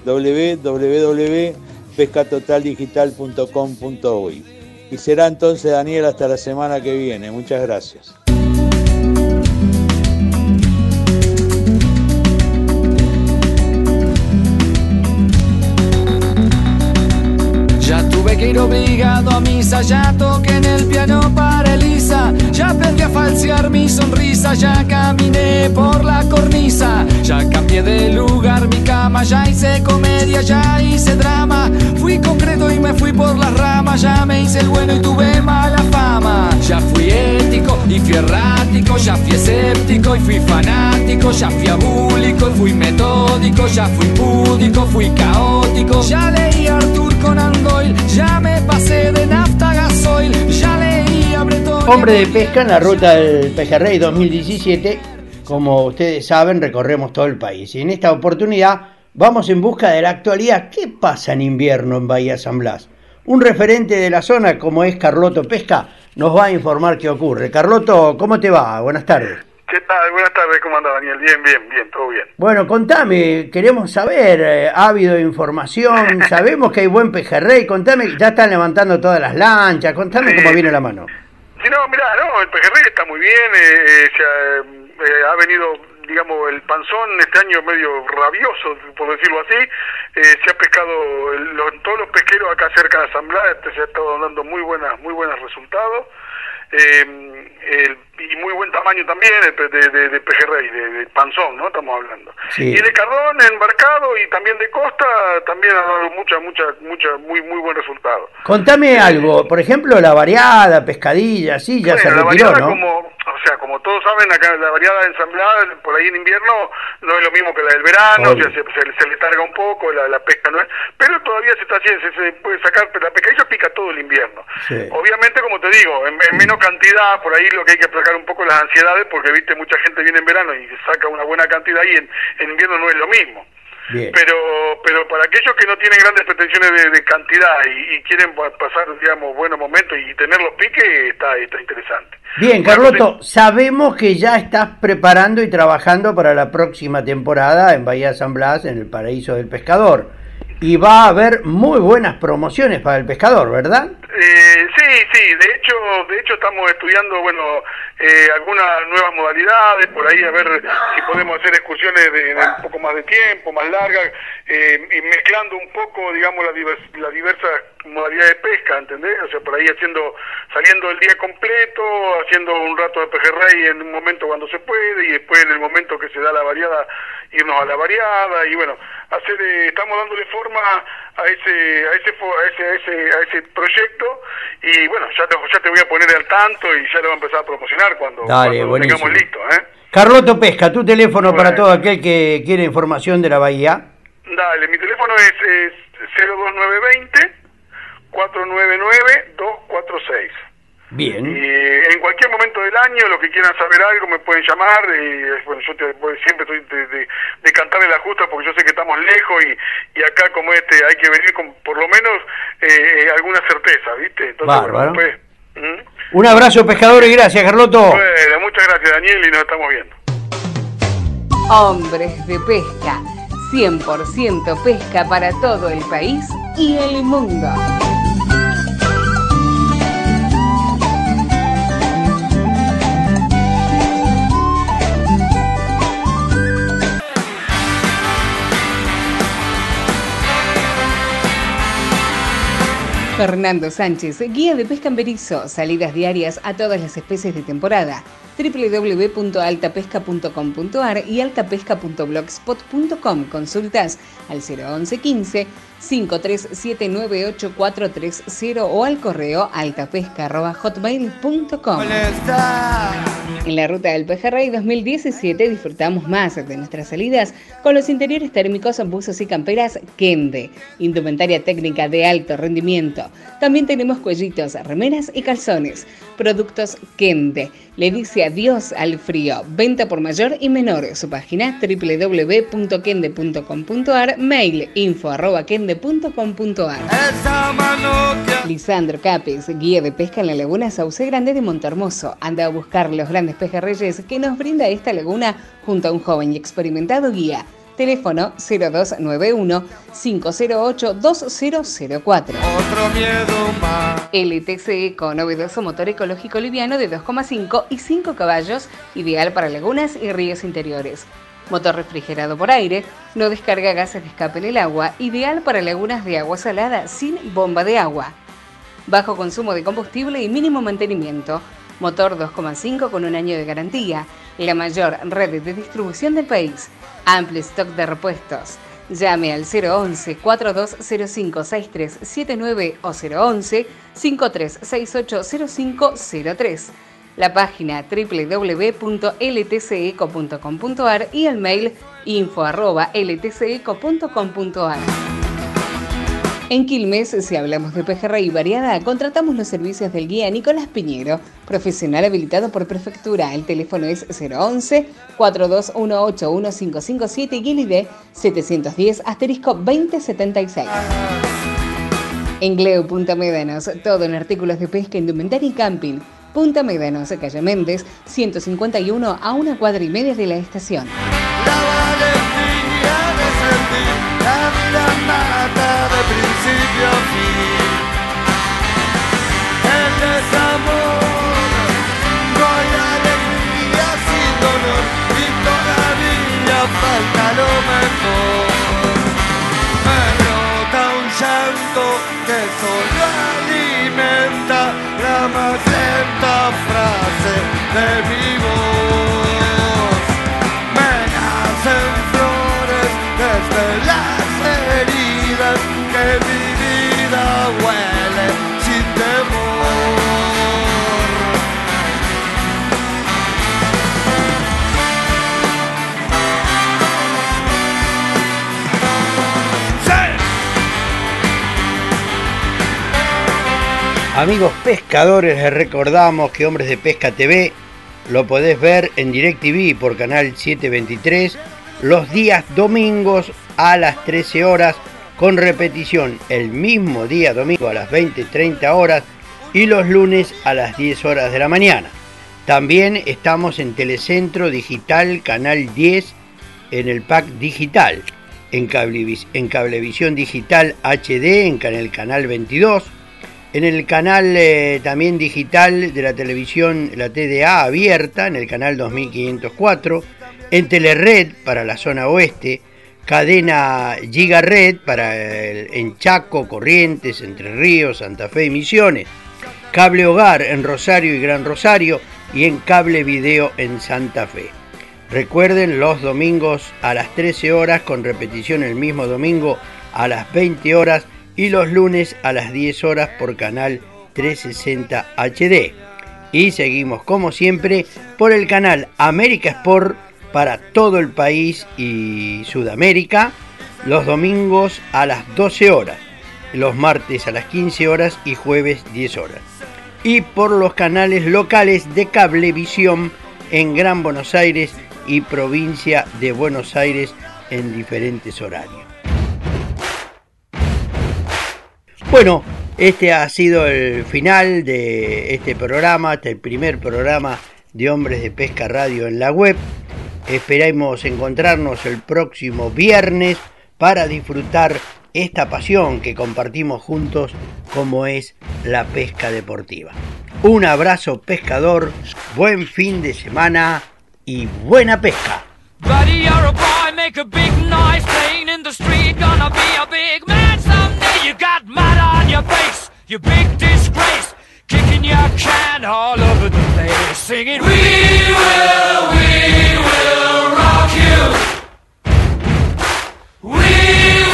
www.pescatotaldigital.com.uy. Y será entonces, Daniel, hasta la semana que viene. Muchas gracias. Ya tuve que ir obligado a misa, ya toqué en el piano para Elisa, ya aprendí a falsear mi sonrisa, ya caminé por la cornisa, ya cambié de lugar mi cama, ya hice comedia, ya hice drama, fui concreto y me fui por las ramas, ya me hice el bueno y tuve mala fama, ya fui ético y fui errático, ya fui escéptico y fui fanático, ya fui abúlico y fui metódico, ya fui púdico, fui caótico, ya leí a Arthur Conan Doyle, ya me pasé de nafta a gasoil, ya leí a Bretón. Hombre de pesca en la ruta del Pejerrey 2017. Como ustedes saben, recorremos todo el país, y en esta oportunidad vamos en busca de la actualidad. ¿Qué pasa en invierno en Bahía San Blas? Un referente de la zona, como es Carloto Pesca, nos va a informar qué ocurre. Carloto, ¿cómo te va? Buenas tardes. ¿Qué tal? Buenas tardes, ¿cómo anda, Daniel? Bien, todo bien. Bueno, contame, queremos saber, ha habido información, sabemos que hay buen pejerrey, contame, ya están levantando todas las lanchas, contame cómo viene la mano. Sí, no, mirá, el pejerrey está muy bien, ha venido, digamos, el panzón este año medio rabioso, por decirlo así, se ha pescado, todos los pesqueros acá cerca de San Blas, se ha estado dando muy buenos resultados. Y muy buen tamaño también de pejerrey, de panzón, ¿no? Estamos hablando. Sí. Y de cardón embarcado y también de costa también ha dado muy buen resultado. Contame algo, por ejemplo, la variada, pescadilla, sí, ya se retiró, ¿no? Como todos saben, acá la variada ensamblada por ahí en invierno no es lo mismo que la del verano, o sea, se le targa un poco, la pesca no es, pero todavía se está haciendo, se puede sacar, pero la pescadilla pica todo el invierno. Sí. Obviamente, como te digo, en menos cantidad, por ahí lo que hay que aplacar un poco las ansiedades, porque viste, mucha gente viene en verano y saca una buena cantidad, y en invierno no es lo mismo. Bien. Pero para aquellos que no tienen grandes pretensiones de cantidad y quieren pasar, digamos, buenos momentos y tener los piques, está interesante. Bien, Carloto, sabemos que ya estás preparando y trabajando para la próxima temporada en Bahía San Blas, en el Paraíso del Pescador. Y va a haber muy buenas promociones para el pescador, ¿verdad? Sí, de hecho estamos estudiando, algunas nuevas modalidades, por ahí a ver si podemos hacer excursiones de un poco más de tiempo, más largas, y mezclando un poco, digamos, las diversas modalidades de pesca, ¿entendés? O sea, por ahí saliendo el día completo, haciendo un rato de pejerrey en un momento cuando se puede, y después en el momento que se da la variada, irnos a la variada, y bueno, estamos dándole forma a ese proyecto, y bueno, ya te voy a poner al tanto y ya lo voy a empezar a promocionar cuando lo tengamos listo, Carloto Pesca, tu teléfono para todo aquel que quiere información de la bahía. Dale, mi teléfono es 02920 499 246. Bien. Y en cualquier momento del año, los que quieran saber algo me pueden llamar, y bueno, yo siempre estoy de cantarle la justa, porque yo sé que estamos lejos, y acá como hay que venir con por lo menos alguna certeza, ¿viste? Entonces, bárbaro. Bueno, un abrazo, pescador, y gracias, Carloto. Bueno, muchas gracias, Daniel, y nos estamos viendo. Hombres de Pesca, 100% pesca para todo el país y el mundo. Fernando Sánchez, guía de pesca en Berizo, salidas diarias a todas las especies de temporada. www.altapesca.com.ar y altapesca.blogspot.com. Consultas al 011 15 5379840 o al correo altapesca@hotmail.com. En la ruta del Pejerrey 2017 disfrutamos más de nuestras salidas con los interiores térmicos, buzos y camperas Kende, indumentaria técnica de alto rendimiento. También tenemos cuellitos, remeras y calzones. Productos Kende. Le dice adiós al frío. Venta por mayor y menor. Su página www.kende.com.ar, mail info@kende.com.ar. Lisandro Capes, guía de pesca en la laguna Sauce Grande de Montehermoso. Anda a buscar los grandes pejerreyes que nos brinda esta laguna junto a un joven y experimentado guía. Teléfono 0291 508 2004. Otro miedo más. LTC Eco, novedoso motor ecológico liviano de 2,5 y 5 caballos, ideal para lagunas y ríos interiores. Motor refrigerado por aire, no descarga gases de escape en el agua, ideal para lagunas de agua salada sin bomba de agua. Bajo consumo de combustible y mínimo mantenimiento. Motor 2,5 con un año de garantía. La mayor red de distribución del país. Amplio stock de repuestos. Llame al 011 4205 6379 o 011 53680503. La página www.ltceco.com.ar y el mail info@ltceco.com.ar. En Quilmes, si hablamos de pejerrey variada, contratamos los servicios del guía Nicolás Piñero, profesional habilitado por Prefectura. El teléfono es 011 42181557 y el ID 710-2076. En Gleu Punta Médanos, todo en artículos de pesca, indumentaria y camping. Punta Médanos, calle Méndez, 151 a 1,5 cuadras de la estación. La valentía de sentir la vida mata de principio a fin. El desamor, no hay alegría sin dolor y todavía falta lo mejor. Me brota un llanto que solo alimenta la más lenta frase de mi voz. Me nacen flores desde las heridas que mi vida huele sin temor. ¡Sí! Amigos pescadores, les recordamos que Hombres de Pesca TV lo podés ver en DirecTV por canal 723 los días domingos a las 13 horas, con repetición el mismo día domingo a las 20:30 horas y los lunes a las 10 horas de la mañana. También estamos en Telecentro Digital Canal 10 en el pack digital, en Cablevisión Digital HD en el canal 22, En el canal también digital de la televisión, la TDA abierta, en el canal 2504, en Telered para la zona oeste, cadena Gigared en Chaco, Corrientes, Entre Ríos, Santa Fe y Misiones, cable hogar en Rosario y Gran Rosario y en cable video en Santa Fe. Recuerden, los domingos a las 13 horas con repetición el mismo domingo a las 20 horas y los lunes a las 10 horas por canal 360 HD. Y seguimos como siempre por el canal América Sport para todo el país y Sudamérica, los domingos a las 12 horas, los martes a las 15 horas y jueves 10 horas. Y por los canales locales de Cablevisión en Gran Buenos Aires y provincia de Buenos Aires en diferentes horarios. Bueno, este ha sido el final de este programa, el primer programa de Hombres de Pesca Radio en la web. Esperamos encontrarnos el próximo viernes para disfrutar esta pasión que compartimos juntos como es la pesca deportiva. Un abrazo pescador, buen fin de semana y buena pesca. Buddy, you're a boy, make a big noise, playing in the street, gonna be a big man someday. You got mud on your face, you big disgrace, kicking your can all over the place, singing, we will rock you. We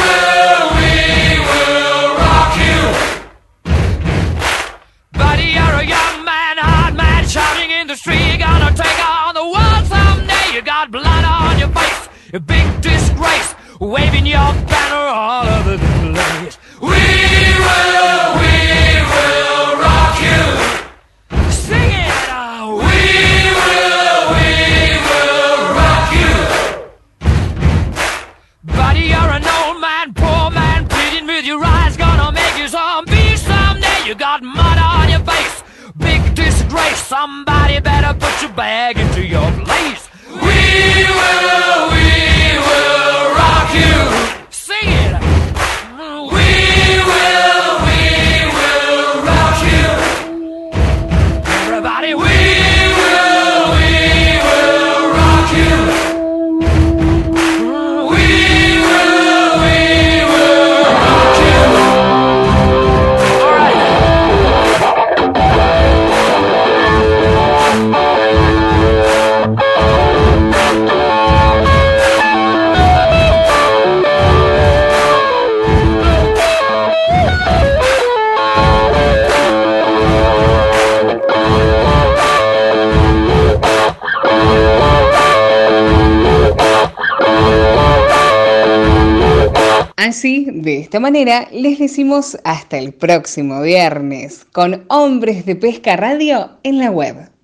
will rock you. Buddy, you're a young man, hard man, shouting in the street, gonna take on the world someday. You got blood on your face, a big disgrace, waving your banner all over the place. We will rock you. Sing it out. We will rock you. Buddy, you're an old man, poor man, pleading with your eyes, gonna make you zombie someday. You got mud on your face, big disgrace, somebody better put your bag into your place. We will rock you. Sing it. We will rock you. Everybody, we will rock you. We will rock you. All right. Así, de esta manera, les decimos hasta el próximo viernes con Hombres de Pesca Radio en la web.